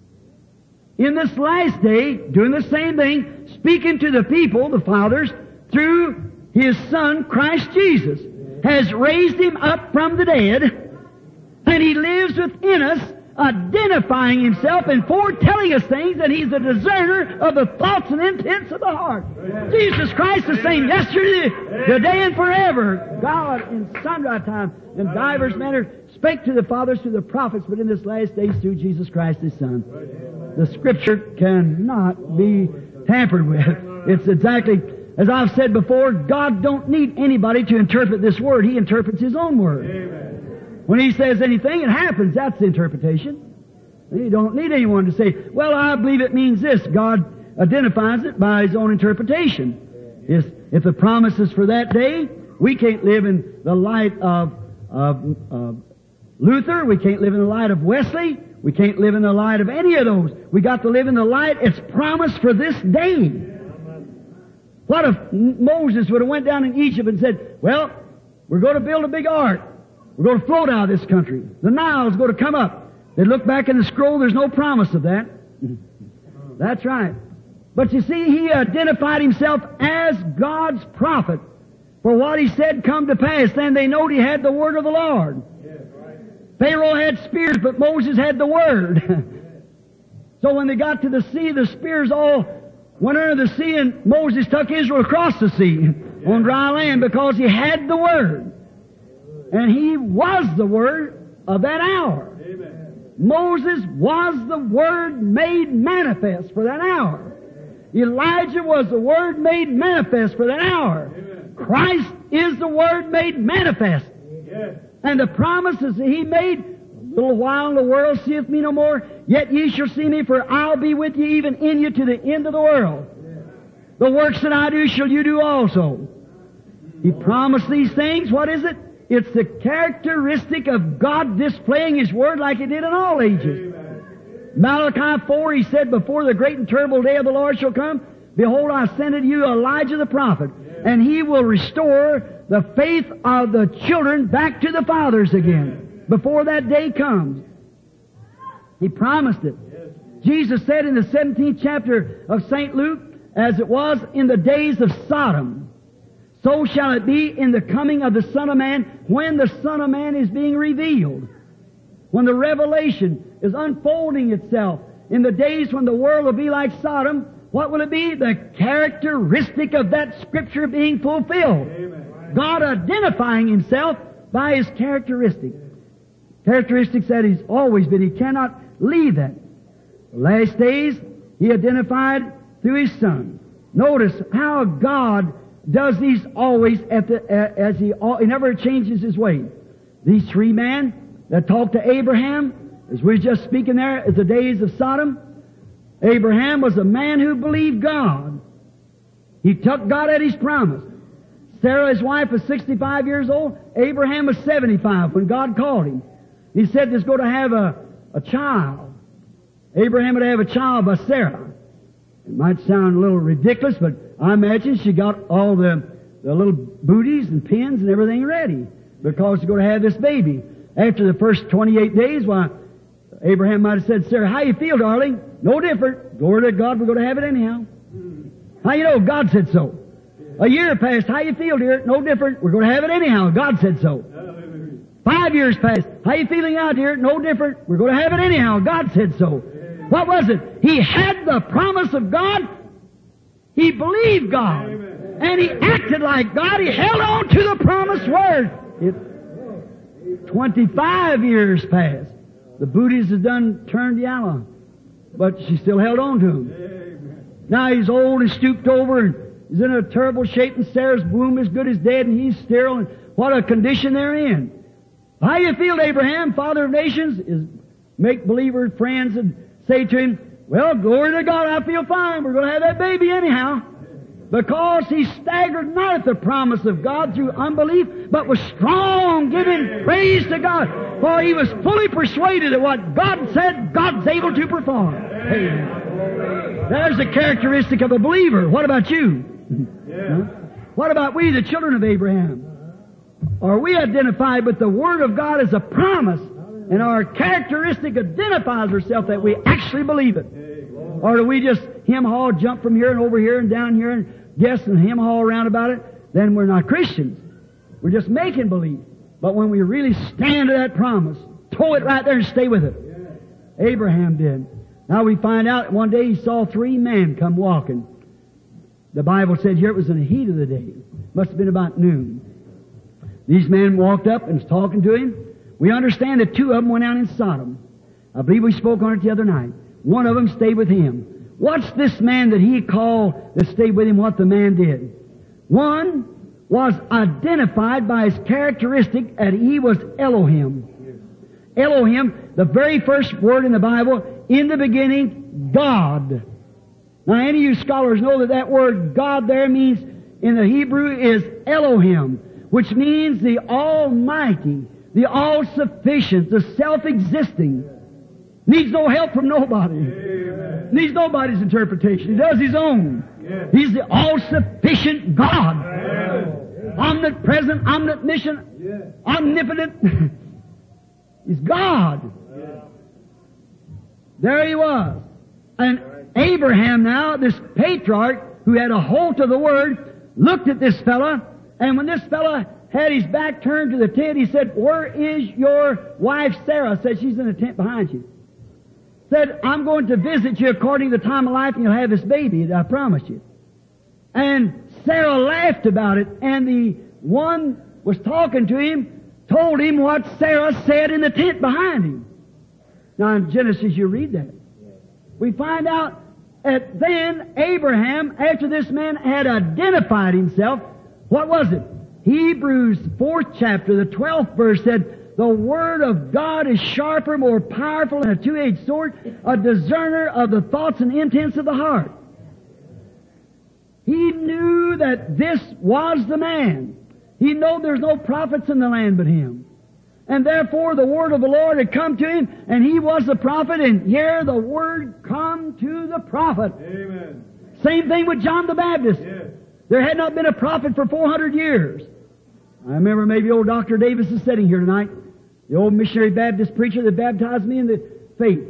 In this last day, doing the same thing, speaking to the people, the fathers, through His Son, Christ Jesus, has raised Him up from the dead, and He lives within us, identifying Himself and foretelling us things, and He's a discerner of the thoughts and intents of the heart. Jesus Christ the same yesterday, today, and forever. God in sundry time and divers manner spake to the fathers through the prophets, but in this last days through Jesus Christ His Son. The Scripture cannot be tampered with. It's exactly, as I've said before, God don't need anybody to interpret this Word. He interprets His own Word. Amen. When He says anything, it happens. That's the interpretation. You don't need anyone to say, well, I believe it means this. God identifies it by His own interpretation. If, if the promise is for that day, we can't live in the light of, of, of Luther. We can't live in the light of Wesley. We can't live in the light of any of those. We got to live in the light it's promised for this day. What if Moses would have went down in Egypt and said, well, we're going to build a big ark. We're going to float out of this country. The Nile's going to come up. They look back in the scroll, there's no promise of that. That's right. But you see, he identified himself as God's prophet. For what he said come to pass. Then they knowed he had the word of the Lord. Pharaoh had spears, but Moses had the word. So when they got to the sea, the spears all went under the sea, and Moses took Israel across the sea on dry land because he had the word. And he was the Word of that hour. Amen. Moses was the Word made manifest for that hour. Elijah was the Word made manifest for that hour. Amen. Christ is the Word made manifest. Yes. And the promises that He made, a little while and the world seeth me no more, yet ye shall see me, for I'll be with you, even in you, to the end of the world. Yes. The works that I do shall you do also. He promised these things. What is it? It's the characteristic of God displaying His Word like He did in all ages. Amen. Malachi four, He said, before the great and terrible day of the Lord shall come, behold, I send unto you Elijah the prophet, yes. and he will restore the faith of the children back to the fathers again, yes. before that day comes. He promised it. Yes. Jesus said in the seventeenth chapter of Saint Luke, as it was in the days of Sodom, so shall it be in the coming of the Son of Man, when the Son of Man is being revealed. When the revelation is unfolding itself, in the days when the world will be like Sodom, what will it be? The characteristic of that Scripture being fulfilled. Amen. God identifying Himself by His characteristic. Characteristics that He's always been. He cannot leave that. The last days, He identified through His Son. Notice how God does these always at the, as he, he never changes His way. These three men that talked to Abraham, as we were just speaking there, as the days of Sodom. Abraham was a man who believed God. He took God at His promise. Sarah, his wife, was sixty-five years old. Abraham was seventy-five when God called him. He said there's going to have a, a child. Abraham would have a child by Sarah. It might sound a little ridiculous, but I imagine she got all the, the little booties and pins and everything ready because she's going to have this baby. After the first twenty-eight days, why, Abraham might have said, Sarah, how you feel, darling? No different. Glory to God, we're going to have it anyhow. How you know? God said so. A year passed. How you feel, dear? No different. We're going to have it anyhow. God said so. Hallelujah. Five years passed. How you feeling now, dear? No different. We're going to have it anyhow. God said so. What was it? He had the promise of God. He believed God. Amen. And he acted like God. He held on to the promised word. It, Twenty-five years passed. The booties had done turned yellow. But she still held on to him. Amen. Now he's old and stooped over and he's in a terrible shape, and Sarah's womb is good as dead, and he's sterile, and what a condition they're in. How you feel, Abraham, father of nations? Is make-believer friends and say to him, well, glory to God, I feel fine. We're going to have that baby anyhow. Because he staggered not at the promise of God through unbelief, but was strong, giving praise to God. For he was fully persuaded that what God said, God's able to perform. Amen. There's the characteristic of a believer. What about you? Yeah. Huh? What about we, the children of Abraham? Are we identified with the Word of God as a promise, and our characteristic identifies ourselves that we actually believe it? Or do we just hem-haw, jump from here and over here and down here and guess and hem-haw around about it? Then we're not Christians. We're just making believe. But when we really stand to that promise, toe it right there and stay with it. Abraham did. Now we find out one day he saw three men come walking. The Bible said here it was in the heat of the day. Must have been about noon. These men walked up and was talking to him. We understand that two of them went out in Sodom. I believe we spoke on it the other night. One of them stayed with him. What's this man that he called that stayed with him, what the man did? One was identified by his characteristic that he was Elohim. Elohim, the very first word in the Bible, in the beginning, God. Now, any of you scholars know that that word God there means, in the Hebrew, is Elohim, which means the Almighty, the All-Sufficient, the Self-Existing. Needs no help from nobody. Amen. Needs nobody's interpretation. He does his own. Yes. He's the all-sufficient God. Yes. Omnipresent, omniscient, Yes. omnipotent. He's God. Yes. There he was. And Abraham now, this patriarch who had a hold of the Word, looked at this fella, and when this fella had his back turned to the tent, he said, where is your wife Sarah? Said, she's in the tent behind you. Said, I'm going to visit you according to the time of life, and you'll have this baby, I promise you. And Sarah laughed about it, and the one was talking to him, told him what Sarah said in the tent behind him. Now in Genesis you read that. We find out that then Abraham, after this man had identified himself, what was it? Hebrews fourth chapter, the twelfth verse said, the Word of God is sharper, more powerful than a two-edged sword, a discerner of the thoughts and intents of the heart. He knew that this was the man. He knew there's no prophets in the land but him. And therefore the Word of the Lord had come to him, and he was the prophet, and here the Word come to the prophet. Amen. Same thing with John the Baptist. Yes. There had not been a prophet for four hundred years. I remember maybe old Doctor Davis is sitting here tonight, the old missionary Baptist preacher that baptized me in the faith.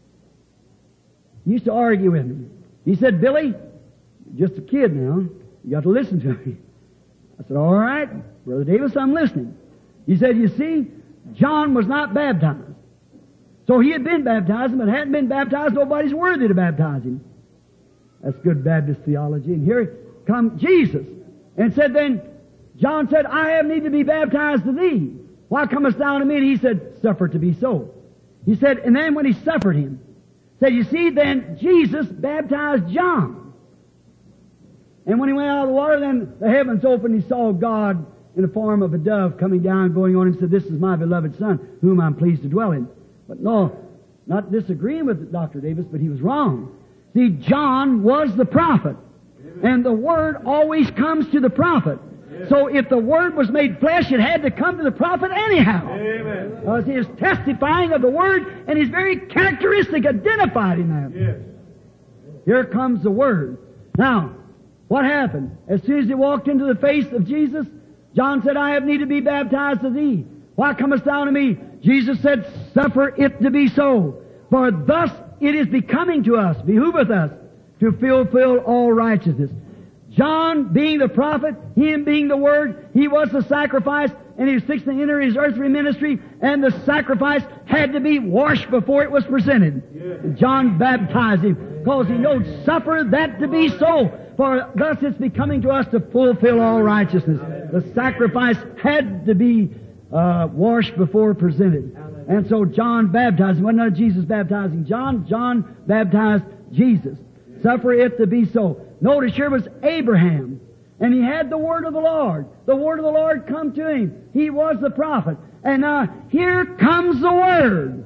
He used to argue with me. He said, Billy, you're just a kid now. You got to listen to me. I said, all right, Brother Davis, I'm listening. He said, you see, John was not baptized. So he had been baptized, but hadn't been baptized. Nobody's worthy to baptize him. That's good Baptist theology. And here come Jesus and said then, John said, I have need to be baptized to thee. Why comest thou to me? And he said, suffer to be so. He said, and then when he suffered him, said, you see, then Jesus baptized John. And when he went out of the water, then the heavens opened, he saw God in the form of a dove coming down, going on, and said, this is my beloved Son, whom I'm pleased to dwell in. But no, not disagreeing with Doctor Davis, but he was wrong. See, John was the prophet. And the Word always comes to the prophet. So if the Word was made flesh, it had to come to the prophet anyhow. Amen. Because he is testifying of the Word, and his very characteristic identified in that. Yes. Here comes the Word. Now, what happened? As soon as he walked into the face of Jesus, John said, I have need to be baptized of thee. Why comest thou to me? Jesus said, suffer it to be so. For thus it is becoming to us, behooveth us, to fulfill all righteousness. John being the prophet, him being the Word, he was the sacrifice, and he was fixing to enter his earthly ministry, and the sacrifice had to be washed before it was presented. And John baptized him, because he knows, suffer that to be so, for thus it's becoming to us to fulfill all righteousness. The sacrifice had to be uh, washed before presented. And so John baptized him. Wasn't not Jesus baptizing John. John baptized Jesus. Suffer it to be so. Notice here was Abraham, and he had the word of the Lord. The word of the Lord come to him. He was the prophet. And now here comes the word.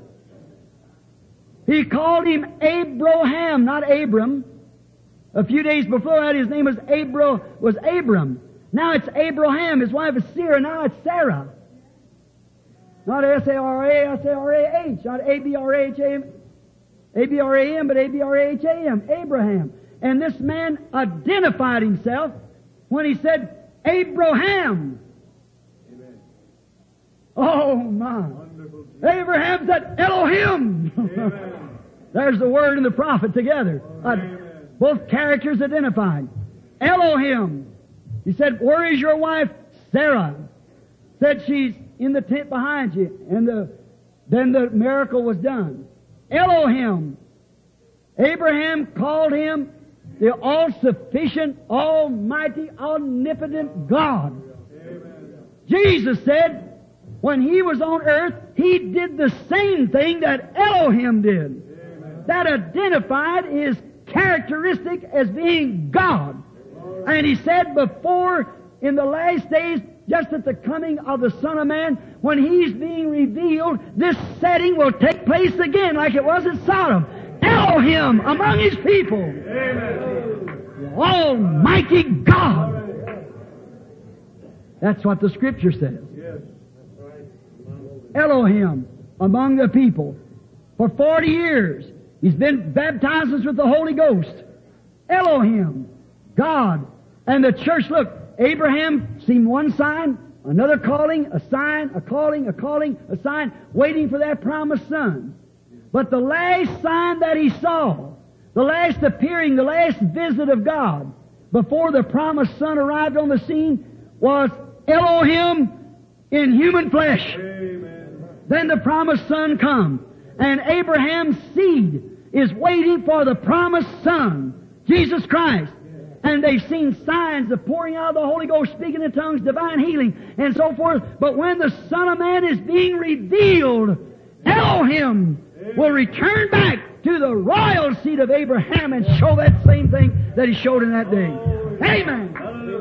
He called him Abraham, not Abram. A few days before that, his name was Abra, was Abram. Now it's Abraham. His wife is Sarah. Now it's Sarah. Not S A R A, S A R A H. Not A B R A H A M. A B R A M, but A B R A H A M. Abraham. And this man identified himself when he said, Abraham. Amen. Oh, my. Wonderful. Abraham said, Elohim. Amen. There's the word and the prophet together. Uh, both characters identified. Elohim. He said, where is your wife? Sarah. Said she's in the tent behind you. And the, then the miracle was done. Elohim. Abraham called him the all-sufficient, almighty, omnipotent God. Amen. Jesus said, when He was on earth, He did the same thing that Elohim did. Amen. That identified His characteristic as being God. And He said before, in the last days, just at the coming of the Son of Man, when He's being revealed, this setting will take place again like it was in Sodom. Elohim among His people. Amen. Almighty God. That's what the Scripture says. Yes, that's right. Elohim among the people. For forty years, He's been baptizing us with the Holy Ghost. Elohim, God. And the church, look, Abraham seen one sign, another calling, a sign, a calling, a calling, a sign, waiting for that promised son. But the last sign that he saw, the last appearing, the last visit of God, before the promised son arrived on the scene, was Elohim in human flesh. Amen. Then the promised son come, and Abraham's seed is waiting for the promised son, Jesus Christ. And they've seen signs of pouring out of the Holy Ghost, speaking in tongues, divine healing, and so forth. But when the Son of Man is being revealed, Elohim will return back to the royal seed of Abraham and show that same thing that He showed in that day. Amen.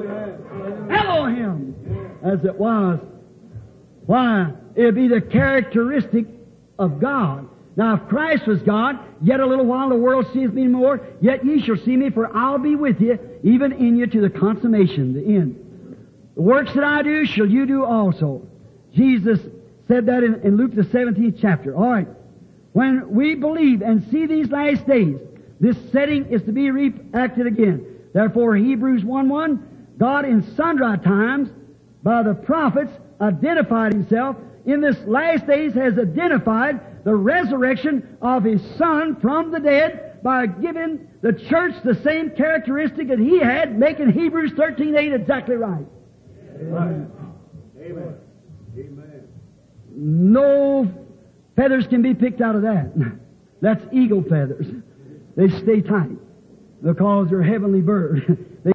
Elohim, as it was. Why? It'd be the characteristic of God. Now, if Christ was God, yet a little while the world seeth me more, yet ye shall see me, for I'll be with you, even in you to the consummation, the end. The works that I do shall you do also. Jesus said that in, in Luke the seventeenth chapter. All right. When we believe and see these last days, this setting is to be reacted again. Therefore, Hebrews one one, God in sundry times, by the prophets, identified Himself. In this last days has identified the resurrection of His Son from the dead by giving the church the same characteristic that He had, making Hebrews thirteen eight exactly right. Amen. Amen. Amen. No feathers can be picked out of that. That's eagle feathers. They stay tight because they're heavenly bird. they,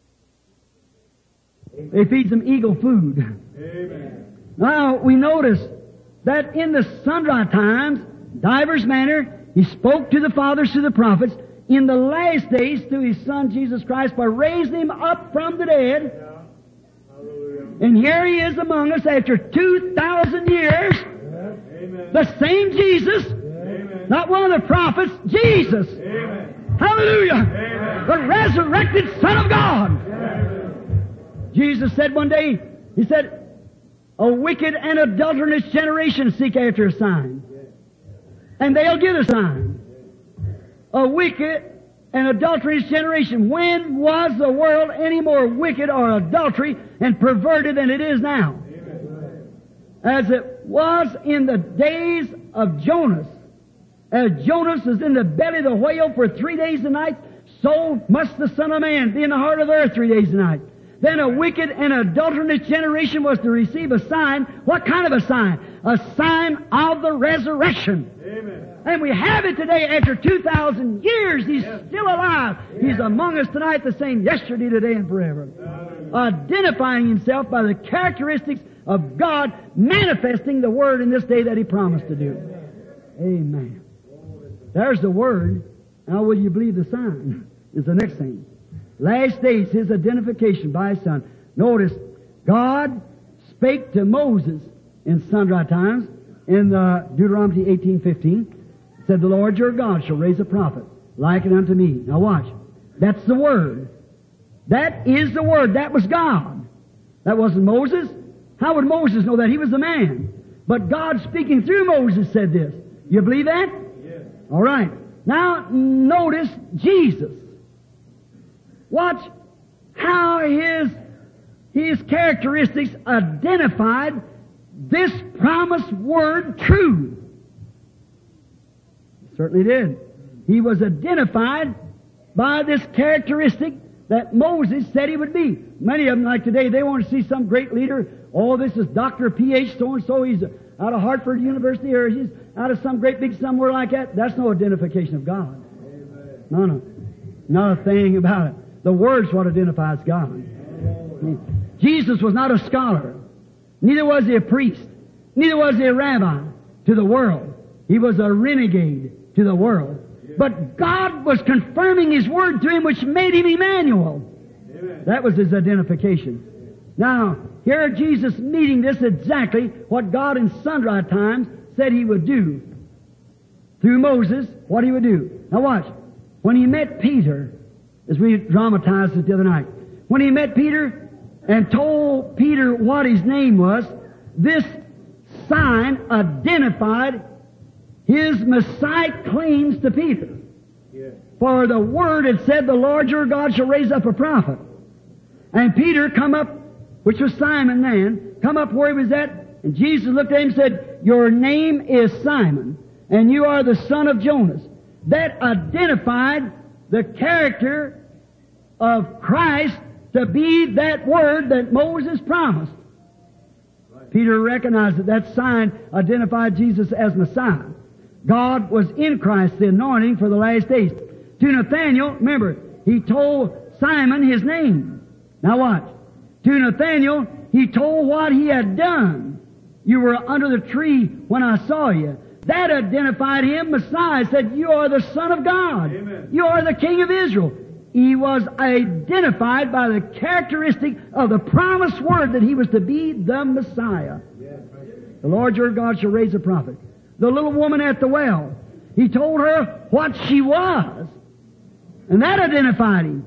they feed them eagle food. Amen. Now, we notice that in the sundry times, divers manner, He spoke to the fathers, to the prophets, in the last days through His Son, Jesus Christ, by raising Him up from the dead. Yeah. Hallelujah. And here He is among us after two thousand years. Amen. The same Jesus, Amen. not one of the prophets, Jesus. Amen. Hallelujah. Amen. The resurrected Son of God. Amen. Jesus said one day, He said, a wicked and adulterous generation seek after a sign. And they'll get a sign. A wicked and adulterous generation. When was the world any more wicked or adultery and perverted than it is now? As it was in the days of Jonas. As Jonas was in the belly of the whale for three days and nights, so must the Son of Man be in the heart of the earth three days and nights. Then a wicked and adulterous generation was to receive a sign. What kind of a sign? A sign of the resurrection. Amen. And we have it today after two thousand years. He's Yes. still alive. He's among us tonight, the same yesterday, today, and forever. Identifying Himself by the characteristics of God, manifesting the Word in this day that He promised to do. Amen. There's the Word. Now will you believe the sign? Is the next thing. Last days, His identification by His Son. Notice, God spake to Moses in sundry times. In uh, Deuteronomy eighteen fifteen, said, "The Lord your God shall raise a prophet, like it unto me." Now watch. That's the Word. That is the Word. That was God. That wasn't Moses. How would Moses know that? He was the man. But God speaking through Moses said this. You believe that? Yes. All right. Now, notice Jesus. Watch how His, His characteristics identified this promised Word true. He certainly did. He was identified by this characteristic that Moses said he would be. Many of them, like today, they want to see some great leader. Oh, this is Doctor P H so-and-so. He's out of Hartford University, or he's out of some great big somewhere like that. That's no identification of God. Amen. No, no. Not a thing about it. The Word's what identifies God. Jesus was not a scholar. Neither was He a priest. Neither was He a rabbi to the world. He was a renegade to the world. But God was confirming His Word to him, which made him Emmanuel. Amen. That was his identification. Now, here Jesus meeting this exactly what God in sundry times said He would do. Through Moses, what He would do. Now watch. When He met Peter, as we dramatized it the other night, when He met Peter and told Peter what his name was, this sign identified His Messiah claims to Peter. Yes. For the Word had said, "The Lord your God shall raise up a prophet." And Peter come up, which was Simon then, come up where he was at, and Jesus looked at him and said, "Your name is Simon, and you are the son of Jonas." That identified the character of Christ to be that Word that Moses promised. Peter recognized that that sign identified Jesus as Messiah. God was in Christ, the anointing for the last days. To Nathanael, remember, He told Simon his name. Now watch. To Nathanael, He told what he had done. "You were under the tree when I saw you." That identified Him, Messiah, said, "You are the Son of God. Amen. You are the King of Israel." He was identified by the characteristic of the promised Word that He was to be the Messiah. Yes. "The Lord your God shall raise a prophet." The little woman at the well, He told her what she was. And that identified Him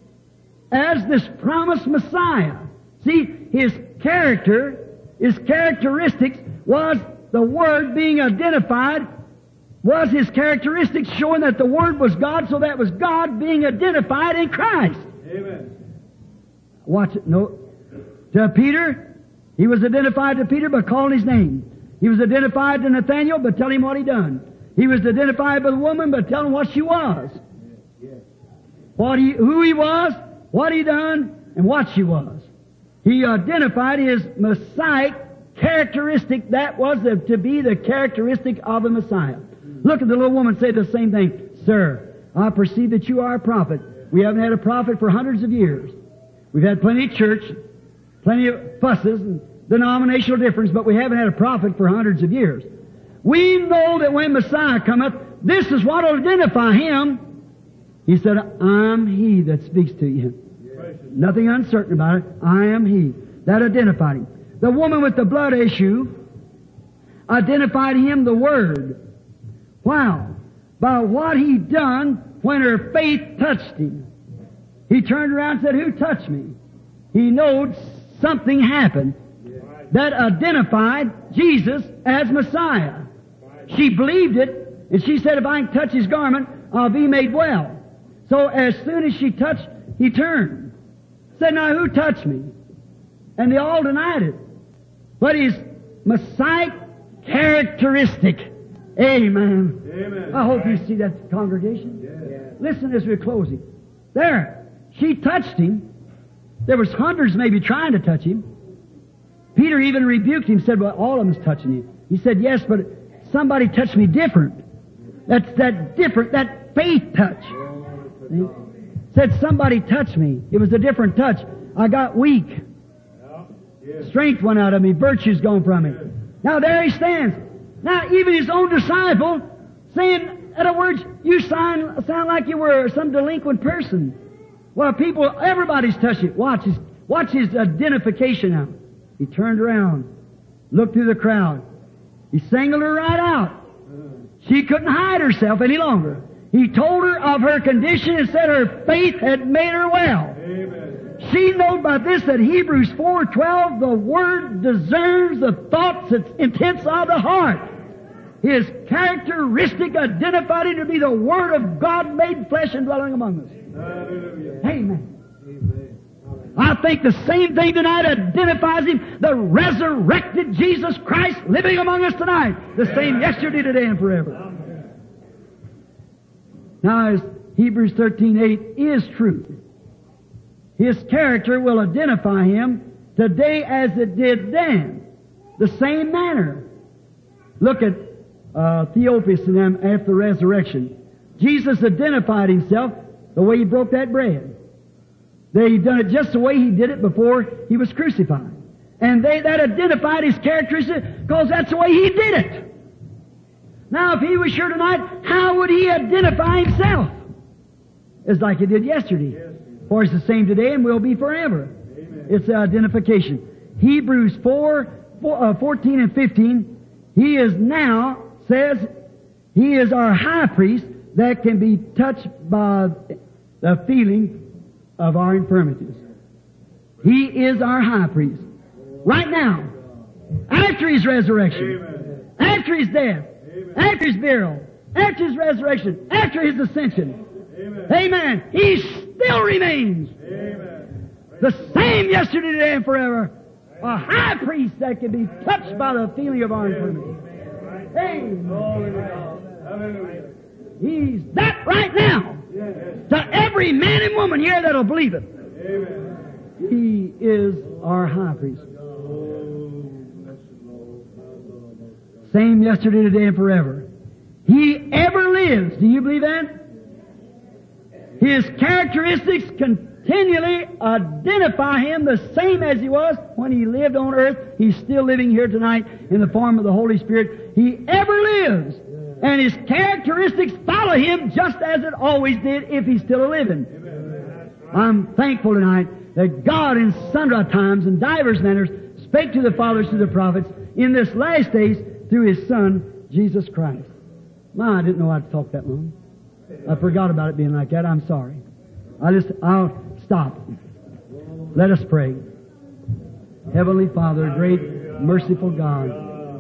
as this promised Messiah. See, His character, His characteristics was the Word being identified, was His characteristics showing that the Word was God, so that was God being identified in Christ. Amen. Watch it. No. To Peter, He was identified to Peter by calling his name. He was identified to Nathanael by telling him what he done. He was identified by the woman by telling him what she was. Yes. What he, who he was, what he done, and what she was. He identified His Messiah characteristic. That was the, to be the characteristic of the Messiah. Look at the little woman say the same thing. "Sir, I perceive that you are a prophet." We haven't had a prophet for hundreds of years. We've had plenty of church, plenty of fusses and denominational difference, but we haven't had a prophet for hundreds of years. We know that when Messiah cometh, this is what will identify Him. He said, "I'm He that speaks to you." Yes. Nothing uncertain about it. I am He. That identified Him. The woman with the blood issue identified Him, the Word. Wow. By what He done when her faith touched Him. He turned around and said, "Who touched me?" He knowed something happened that identified Jesus as Messiah. She believed it, and she said, "If I can touch His garment, I'll be made well." So as soon as she touched, He turned. Said, "Now who touched me?" And they all denied it. But His Messiah characteristic. Amen. Amen. I hope you see that, congregation. Yes. Listen as we're closing. There. She touched him. There was hundreds maybe trying to touch him. Peter even rebuked him, said, well, all of them's touching you. He said, yes, but somebody touched me different. That's that different, that faith touch. See? Said somebody touched me. It was a different touch. I got weak. Strength went out of me. Virtue's gone from me. Now there he stands. Now even his own disciple saying, in other words, you sound, sound like you were some delinquent person. Well, people, everybody's touching. Watch his, watch his identification now. He turned around, looked through the crowd. He singled her right out. She couldn't hide herself any longer. He told her of her condition and said her faith had made her well. Amen. She knows by this that Hebrews four twelve, the Word discerns the thoughts and intents of the heart. His characteristic identified him to be the Word of God made flesh and dwelling among us. Hallelujah. Amen. Amen. I think the same thing tonight identifies him, the resurrected Jesus Christ living among us tonight. The same yesterday, today, and forever. Now, as Hebrews thirteen eight is true, his character will identify him today as it did then. The same manner. Look at uh, Theophilus and them after the resurrection. Jesus identified himself the way he broke that bread. They done it just the way he did it before he was crucified. And they that identified his characteristics because that's the way he did it. Now, if he was here tonight, how would he identify himself? It's like he did yesterday. For it's the same today and will be forever. Amen. It's the identification. Hebrews four, four uh, fourteen and fifteen, he is now, says, he is our high priest that can be touched by the feeling of our infirmities. He is our high priest. Right now. After his resurrection. Amen. After his death. Amen. After his burial. After his resurrection. After his ascension. Amen. Amen. He still remains. Amen. The same yesterday, today, and forever. A high priest that can be touched by the feeling of our infirmity. Amen. Glory to God. Hallelujah. He's that right now. Yes. To every man and woman here that'll believe it. Amen. He is our high priest. Oh, bless the Lord. Same yesterday, today, and forever. He ever lives. Do you believe that? His characteristics continually identify him the same as he was when he lived on earth. He's still living here tonight in the form of the Holy Spirit. He ever lives. And his characteristics follow him just as it always did if he's still living. I'm thankful tonight that God in sundry times and divers manners spake to the fathers, to the prophets, in this last days through His Son, Jesus Christ. My, I didn't know I'd talk that long. I forgot about it being like that. I'm sorry. I just, I'll stop. Let us pray. Heavenly Father, great, merciful God.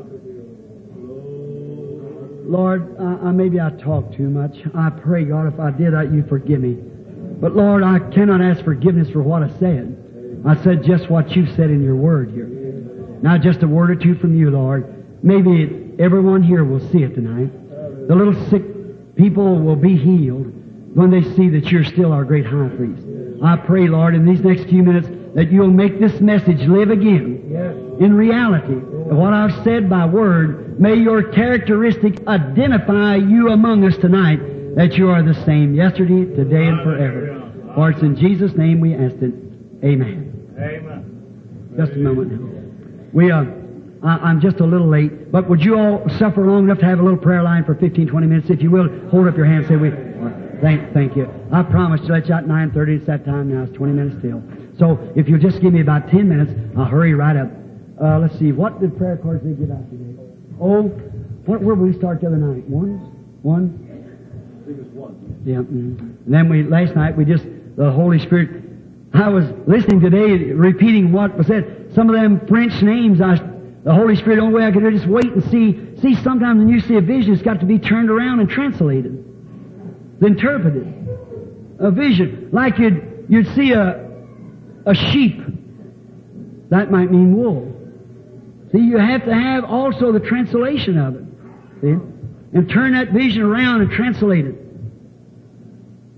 Lord, I, I, maybe I talk too much. I pray, God, if I did, I, you forgive me. But Lord, I cannot ask forgiveness for what I said. I said just what you said in your word here. Now just a word or two from you, Lord. Maybe everyone here will see it tonight. The little sick people will be healed when they see that you're still our great high priest. I pray, Lord, in these next few minutes that you'll make this message live again in reality. What I've said by word, may your characteristic identify you among us tonight, that you are the same yesterday, today, and forever. For it's in Jesus' name we ask it. Amen. Amen. Just a moment now. We, uh, I, I'm just a little late, but would you all suffer long enough to have a little prayer line for fifteen, twenty minutes? If you will, hold up your hand and say, we, thank, thank you. I promise to let you out at nine thirty. It's that time now. It's twenty minutes till. So if you'll just give me about ten minutes, I'll hurry right up. Uh, let's see, what did prayer cards they give out today? Oh, what, where did we start the other night? One? One? I think it's one. Yeah. Mm. And then we, last night, we just, the Holy Spirit, I was listening today, repeating what was said. Some of them French names, I, the Holy Spirit, the only way I could do is just wait and see. See, sometimes when you see a vision, it's got to be turned around and translated, interpreted. A vision, like you'd, you'd see a, a sheep. That might mean wool. See, you have to have also the translation of it. See? And turn that vision around and translate it.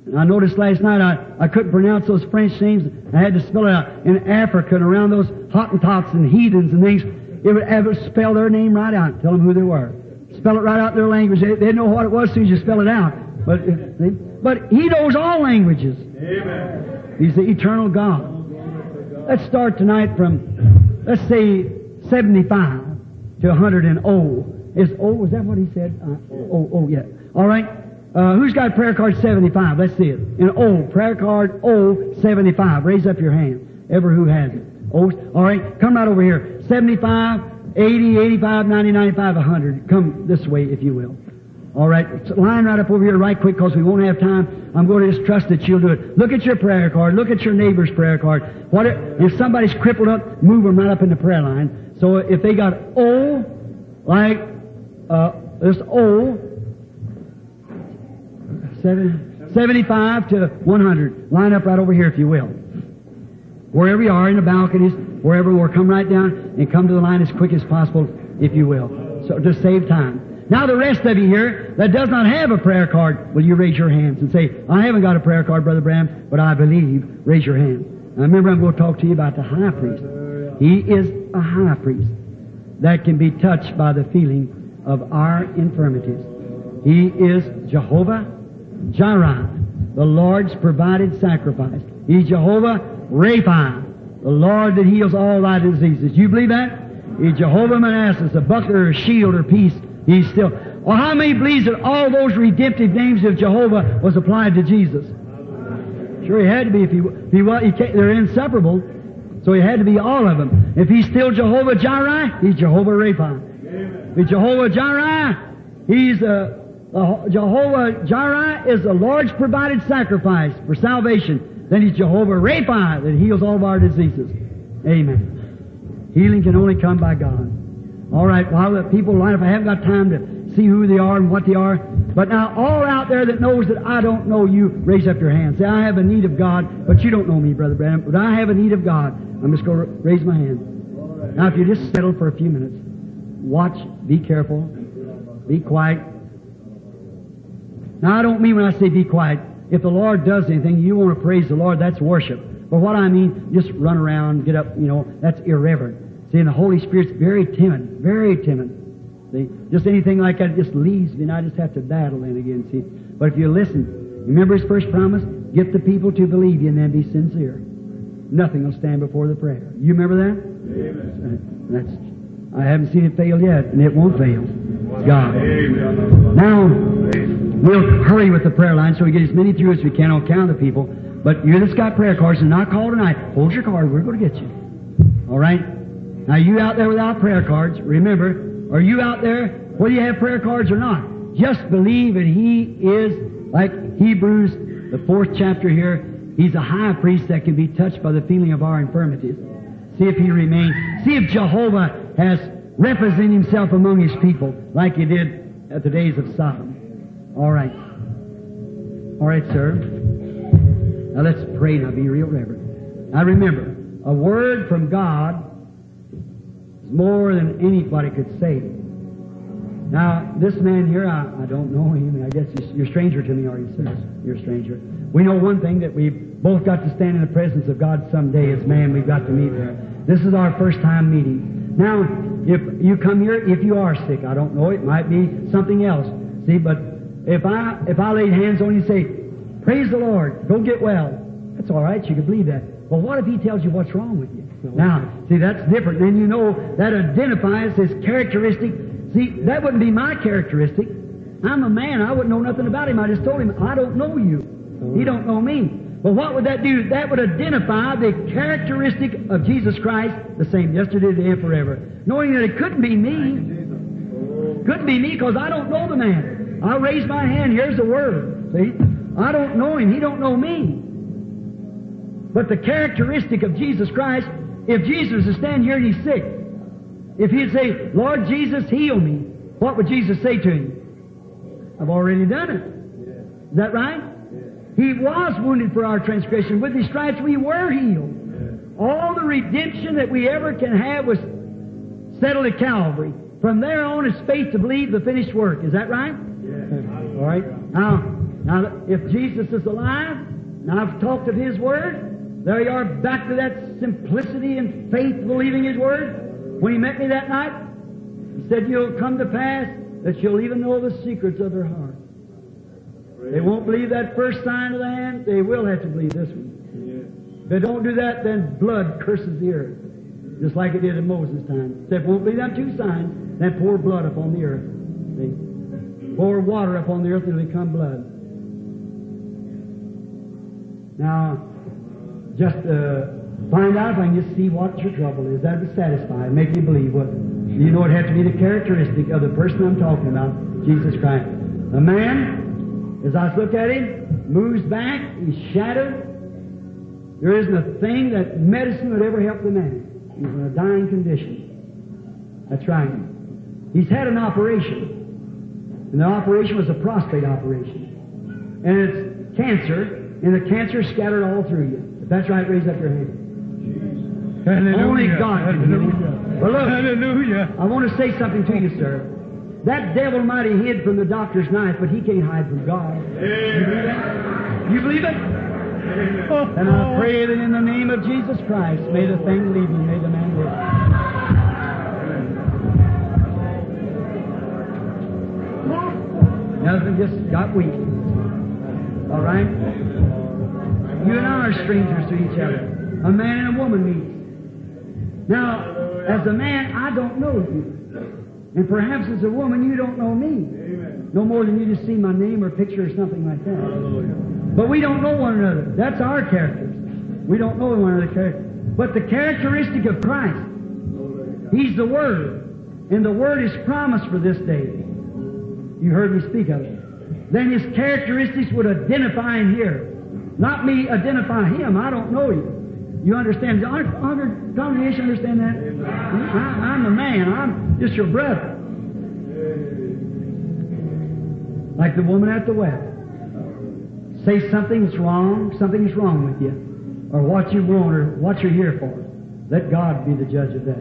And I noticed last night I, I couldn't pronounce those French names. I had to spell it out. In Africa and around those Hottentots and heathens and things, it would ever spell their name right out, tell them who they were. Spell it right out in their language. They, they didn't know what it was as soon as you spell it out. But, uh, but He knows all languages. Amen. He's the eternal God. Let's start tonight from, let's say, seventy-five to one hundred and oh. Is oh, is that what he said? Uh, oh, oh, yeah. All right. Uh, who's got prayer card seventy-five? Let's see it. In O, prayer card O seventy-five. Raise up your hand. Ever who has it. O, all right. Come right over here. seventy-five, eighty, eighty-five, ninety, ninety-five, one hundred. Come this way, if you will. All right. Line right up over here right quick because we won't have time. I'm going to just trust that you'll do it. Look at your prayer card. Look at your neighbor's prayer card. What if, if somebody's crippled up, move them right up in the prayer line. So if they got O, like uh, this O, seven, seventy-five to one hundred. Line up right over here if you will. Wherever you are, in the balconies, wherever, or come right down and come to the line as quick as possible if you will. So to save time. Now the rest of you here that does not have a prayer card, will you raise your hands and say, I haven't got a prayer card, Brother Branham, but I believe. Raise your hand. Now remember, I'm going to talk to you about the high priest. He is a high priest that can be touched by the feeling of our infirmities. He is Jehovah Jireh, the Lord's provided sacrifice. He's Jehovah Rapha, the Lord that heals all thy diseases. You believe that? He's Jehovah Manasseh, a buckler, or shield, or peace. He's still. Well, how many believes that all those redemptive names of Jehovah was applied to Jesus? Sure, he had to be. If he, if he was, he can't, they're inseparable. So he had to be all of them. If he's still Jehovah Jireh, he's Jehovah Rapha. If he's Jehovah Jireh, he's uh, uh, Jehovah Jireh is the Lord's provided sacrifice for salvation. Then he's Jehovah Rapha that heals all of our diseases. Amen. Healing can only come by God. All right, while the people line up, I haven't got time to see who they are and what they are. But now, all out there that knows that I don't know you, raise up your hand. Say, I have a need of God, but you don't know me, Brother Branham. But I have a need of God. I'm just going to raise my hand. Now, if you just settle for a few minutes, watch, be careful, be quiet. Now, I don't mean when I say be quiet. If the Lord does anything, you want to praise the Lord, that's worship. But what I mean, just run around, get up, you know, that's irreverent. See, and the Holy Spirit's very timid, very timid. See, just anything like that just leaves me, and I just have to battle in again, see. But if you listen, remember His first promise? Get the people to believe you and then be sincere. Nothing will stand before the prayer. You remember that? Amen. That's, I haven't seen it fail yet, and it won't fail. God. Amen. Now, we'll hurry with the prayer line so we get as many through as we can on account of the people. But you that's got prayer cards and not call tonight, hold your card. We're going to get you. All right? Now, you out there without prayer cards, remember, are you out there whether you have prayer cards or not? Just believe that He is, like Hebrews, the fourth chapter here, He's a high priest that can be touched by the feeling of our infirmities. See if He remains. See if Jehovah has represented Himself among His people like He did at the days of Sodom. All right. All right, sir. Now let's pray now, be real reverent. Now remember, a word from God is more than anybody could say. Now, this man here, I, I don't know him, and I guess you're, you're a stranger to me, are you, sir? You're a stranger. We know one thing, that we've both got to stand in the presence of God someday as man. We've got to meet there. This is our first time meeting. Now, if you come here, if you are sick, I don't know, it might be something else. See, but if I if I laid hands on you and say, praise the Lord, go get well, that's all right, you can believe that. But what if He tells you what's wrong with you? Now, see, that's different. Then you know that identifies His characteristic. See, that wouldn't be my characteristic. I'm a man. I wouldn't know nothing about Him. I just told Him, I don't know you. He don't know me. But what would that do? That would identify the characteristic of Jesus Christ, the same yesterday, today, and forever. Knowing that it couldn't be me. Couldn't be me because I don't know the man. I'll raise my hand. Here's the word. See? I don't know Him. He don't know me. But the characteristic of Jesus Christ, if Jesus is standing here and He's sick, if He'd say, Lord Jesus, heal me, what would Jesus say to Him? I've already done it. Is that right? He was wounded for our transgression. With His stripes we were healed. All the redemption that we ever can have was settled at Calvary. From there on, it's faith to believe the finished work. Is that right? All right. Now, Now, if Jesus is alive, and I've talked of His Word, there you are, back to that simplicity and faith, believing His Word. When He met me that night, He said, you'll come to pass that you'll even know the secrets of their heart. They won't believe that first sign of the hand, they will have to believe this one. If they don't do that, then blood curses the earth, just like it did in Moses' time. If they won't believe them two signs, then pour blood upon the earth. See? Pour water upon the earth and it'll become blood. Now, just uh, find out if I can just see what your trouble is. That would satisfy, make you believe what. You know it has to be the characteristic of the person I'm talking about, Jesus Christ. A man, as I look at him, moves back, he's shattered. There isn't a thing that medicine would ever help the man. He's in a dying condition. That's right. He's had an operation. And the operation was a prostate operation. And it's cancer, and the cancer is scattered all through you. If that's right, raise up your hand. Hallelujah. Only God can heal you. Well, look, Hallelujah. I want to say something to you, sir. That devil might have hid from the doctor's knife, but he can't hide from God. You believe that? You believe it? And I pray that in the name of Jesus Christ, may the thing leave you, may the man live. Nothing, just got weak. All right? You and I are strangers to each other. A man and a woman meet. Now, as a man, I don't know you. And perhaps as a woman, you don't know me. No more than you just see my name or picture or something like that. But we don't know one another. That's our characters. We don't know one another's character. But the characteristic of Christ, He's the Word. And the Word is promised for this day. You heard me speak of it. Then His characteristics would identify Him here. Not me identify Him. I don't know you. You understand? Does our congregation understand that? I, I'm the man. I'm just your brother. Like the woman at the well. Say something's wrong, something's wrong with you, or what you want, or what you're here for. Let God be the judge of that.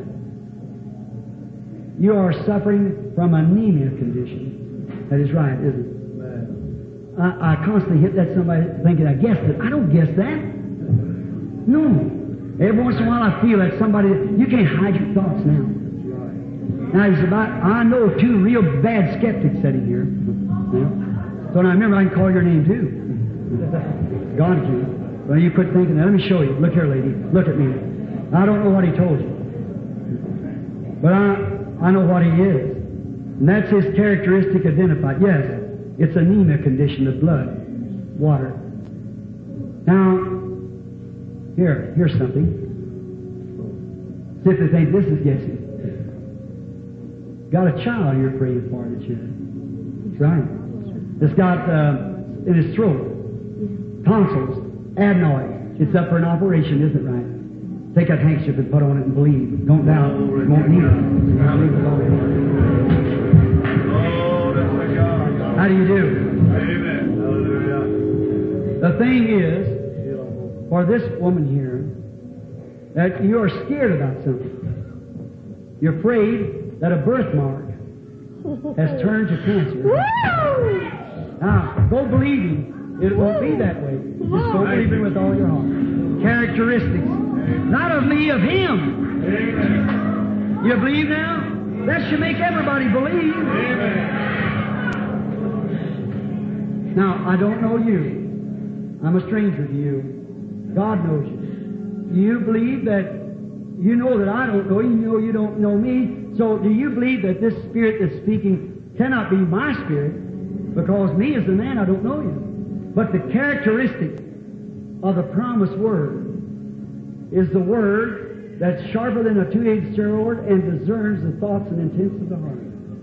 You are suffering from anemia condition. That is right, isn't it? I, I constantly hit that somebody thinking I guessed it. I don't guess that. No. Every once in a while I feel that somebody, you can't hide your thoughts now. Now he's about, I know two real bad skeptics sitting here. Yeah. So now remember, I can call your name too. God can. Well, you quit thinking that. Let me show you. Look here, lady. Look at me. I don't know what he told you. But I, I know what he is. And that's his characteristic identified. Yes, it's anemia condition of blood, water. Now, here, here's something. See if they think this is guessing. Got a child you're praying for that you. That's right. It's got uh, in his throat. Tonsils, adenoids. It's up for an operation, isn't it right? Take that handkerchief and put on it and believe. Don't doubt. You won't need it. How do you do? Amen. The thing is, for this woman here, that you are scared about something. You're afraid that a birthmark has turned to cancer. Now, go believing. It won't be that way. Just go believe it with all your heart. Characteristics. Not of me, of Him. Amen. You believe now? That should make everybody believe. Amen. Now, I don't know you. I'm a stranger to you. God knows you. Do you believe that you know that I don't know you? You know you don't know me. So do you believe that this Spirit that's speaking cannot be my Spirit? Because me as a man, I don't know you. But the characteristic of the promised Word is the Word that's sharper than a two-edged sword and discerns the thoughts and intents of the heart.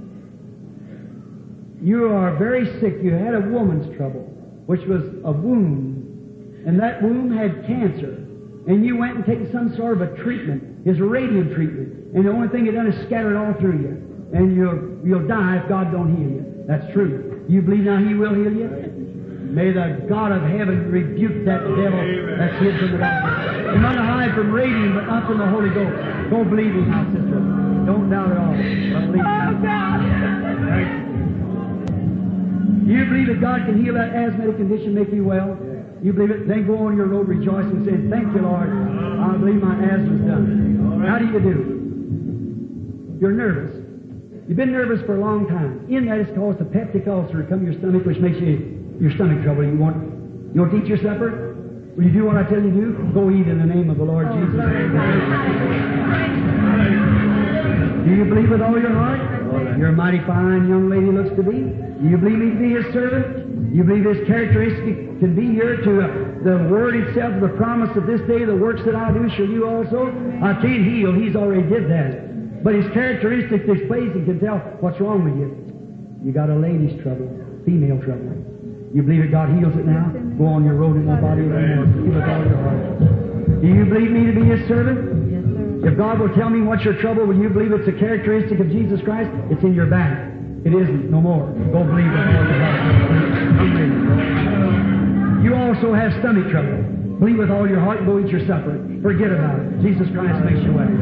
You are very sick. You had a woman's trouble, which was a womb, and that womb had cancer. And you went and taken some sort of a treatment, it's a radium treatment, and the only thing it done is scatter it all through you, and you'll you'll die if God don't heal you. That's true. You believe now He will heal you? May the God of heaven rebuke that devil that's hid from the doctor. You might hide from radium, but not from the Holy Ghost. Go believe Him now, sister. Don't doubt at all. But believe Him. Oh, God. You believe that God can heal that asthmatic condition, make you well? You believe it? Then go on your road rejoicing, saying, thank you, Lord. I believe my asthma's done. How do you do? You're nervous. You've been nervous for a long time. In that, it's caused a peptic ulcer to come to your stomach, which makes you your stomach trouble. You want, you want to eat your supper? Will you do what I tell you to do? Go eat in the name of the Lord Jesus. Do you believe with all your heart? You're a mighty fine young lady looks to be. Do you believe me to be His servant? You believe His characteristic can be here to uh, the Word itself, the promise of this day, the works that I do shall you also? I can't heal. He's already did that. But His characteristic displays He can tell what's wrong with you. You got a lady's trouble, female trouble. You believe that God heals it now? Go on your road in the body of the Lord. Give it all your heart. Do you believe me to be His servant? Yes, sir. If God will tell me what's your trouble, will you believe it's a characteristic of Jesus Christ? It's in your back. It isn't, no more. Go believe it. You also have stomach trouble. Believe with all your heart and go eat your supper. Forget about it. Jesus Christ makes you well.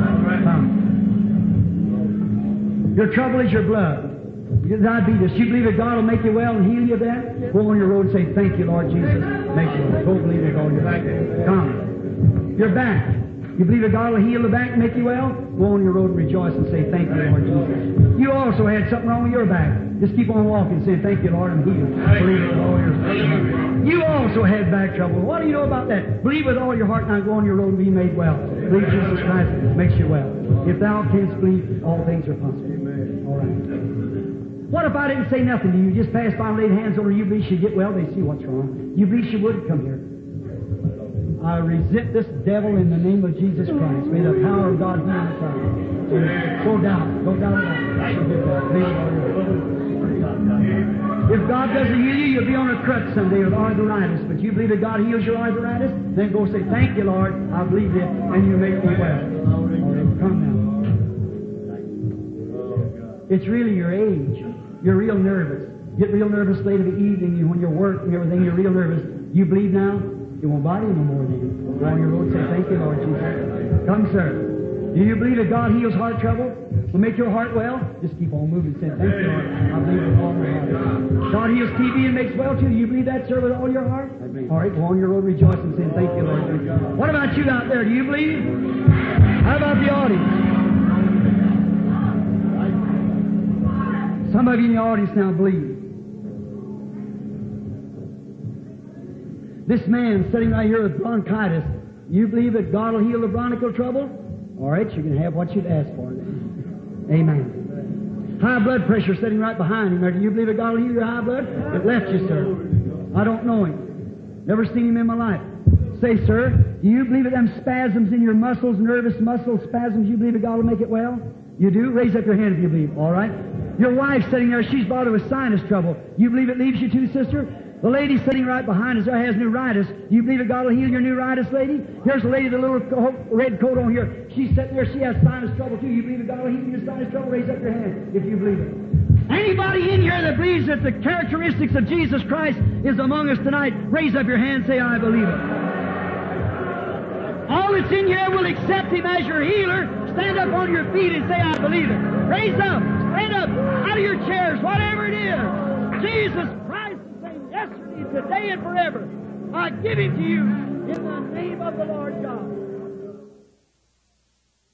Come. Your trouble is your blood. Your diabetes. You believe that God will make you well and heal you of that? Go on your road and say, thank you, Lord Jesus. Make you well. Go believe with all your heart. Come. Your back. You believe that God will heal the back and make you well? Go on your road and rejoice and say, thank you, Lord Jesus. You also had something wrong with your back. Just keep on walking, saying, thank you, Lord, I'm healed. Believe with all your heart. You also had back trouble. What do you know about that? Believe with all your heart, now go on your road and be made well. Believe Jesus Christ makes you well. If thou canst believe, all things are possible. All right. What if I didn't say nothing to you? Just passed by and laid hands on her. You believe she'd get well? They see what's wrong. You believe she would? Come here. I resent this devil in the name of Jesus Christ. May the power of God heal the child. Go down. Go down. If God doesn't heal you, you'll be on a crutch someday with arthritis. But you believe that God heals your arthritis? Then go say, thank you, Lord. I believe it, and you make me well. All right, come now. It's really your age. You're real nervous. Get real nervous late in the evening when you're working and everything. You're real nervous. You believe now? It won't bother you no more then. Go on your road and say, thank you, Lord Jesus. Come, sir. Do you believe that God heals heart trouble? Will make your heart well? Just keep on moving. Say, thank you, Lord. I believe with all my heart. God heals T B and makes well too. Do you believe that, sir, with all your heart? All right, go on your road rejoicing, saying, thank you, Lord. What about you out there? Do you believe? How about the audience? Some of you in the audience now believe. This man sitting right here with bronchitis, you believe that God will heal the bronchial trouble? All right, you can have what you've asked for then. Amen. High blood pressure sitting right behind him. Do you believe that God will heal your high blood? It left you, sir. I don't know him. Never seen him in my life. Say, sir, do you believe that them spasms in your muscles, nervous muscle spasms, you believe that God will make it well? You do? Raise up your hand if you believe. All right. Your wife sitting there, she's bothered with sinus trouble. You believe it leaves you too, sister? The lady sitting right behind us there has neuritis. Do you believe that God will heal your neuritis, lady? Here's a lady with a little coat, red coat on here. She's sitting there, she has sinus trouble too. You believe that God will heal your sinus trouble? Raise up your hand if you believe it. Anybody in here that believes that the characteristics of Jesus Christ is among us tonight, raise up your hand and say, I believe it. All that's in here will accept Him as your healer. Stand up on your feet and say, I believe it. Raise up. Stand up out of your chairs, whatever it is. Jesus Christ is the same yesterday, today, and forever. I give Him to you in the name of the Lord God.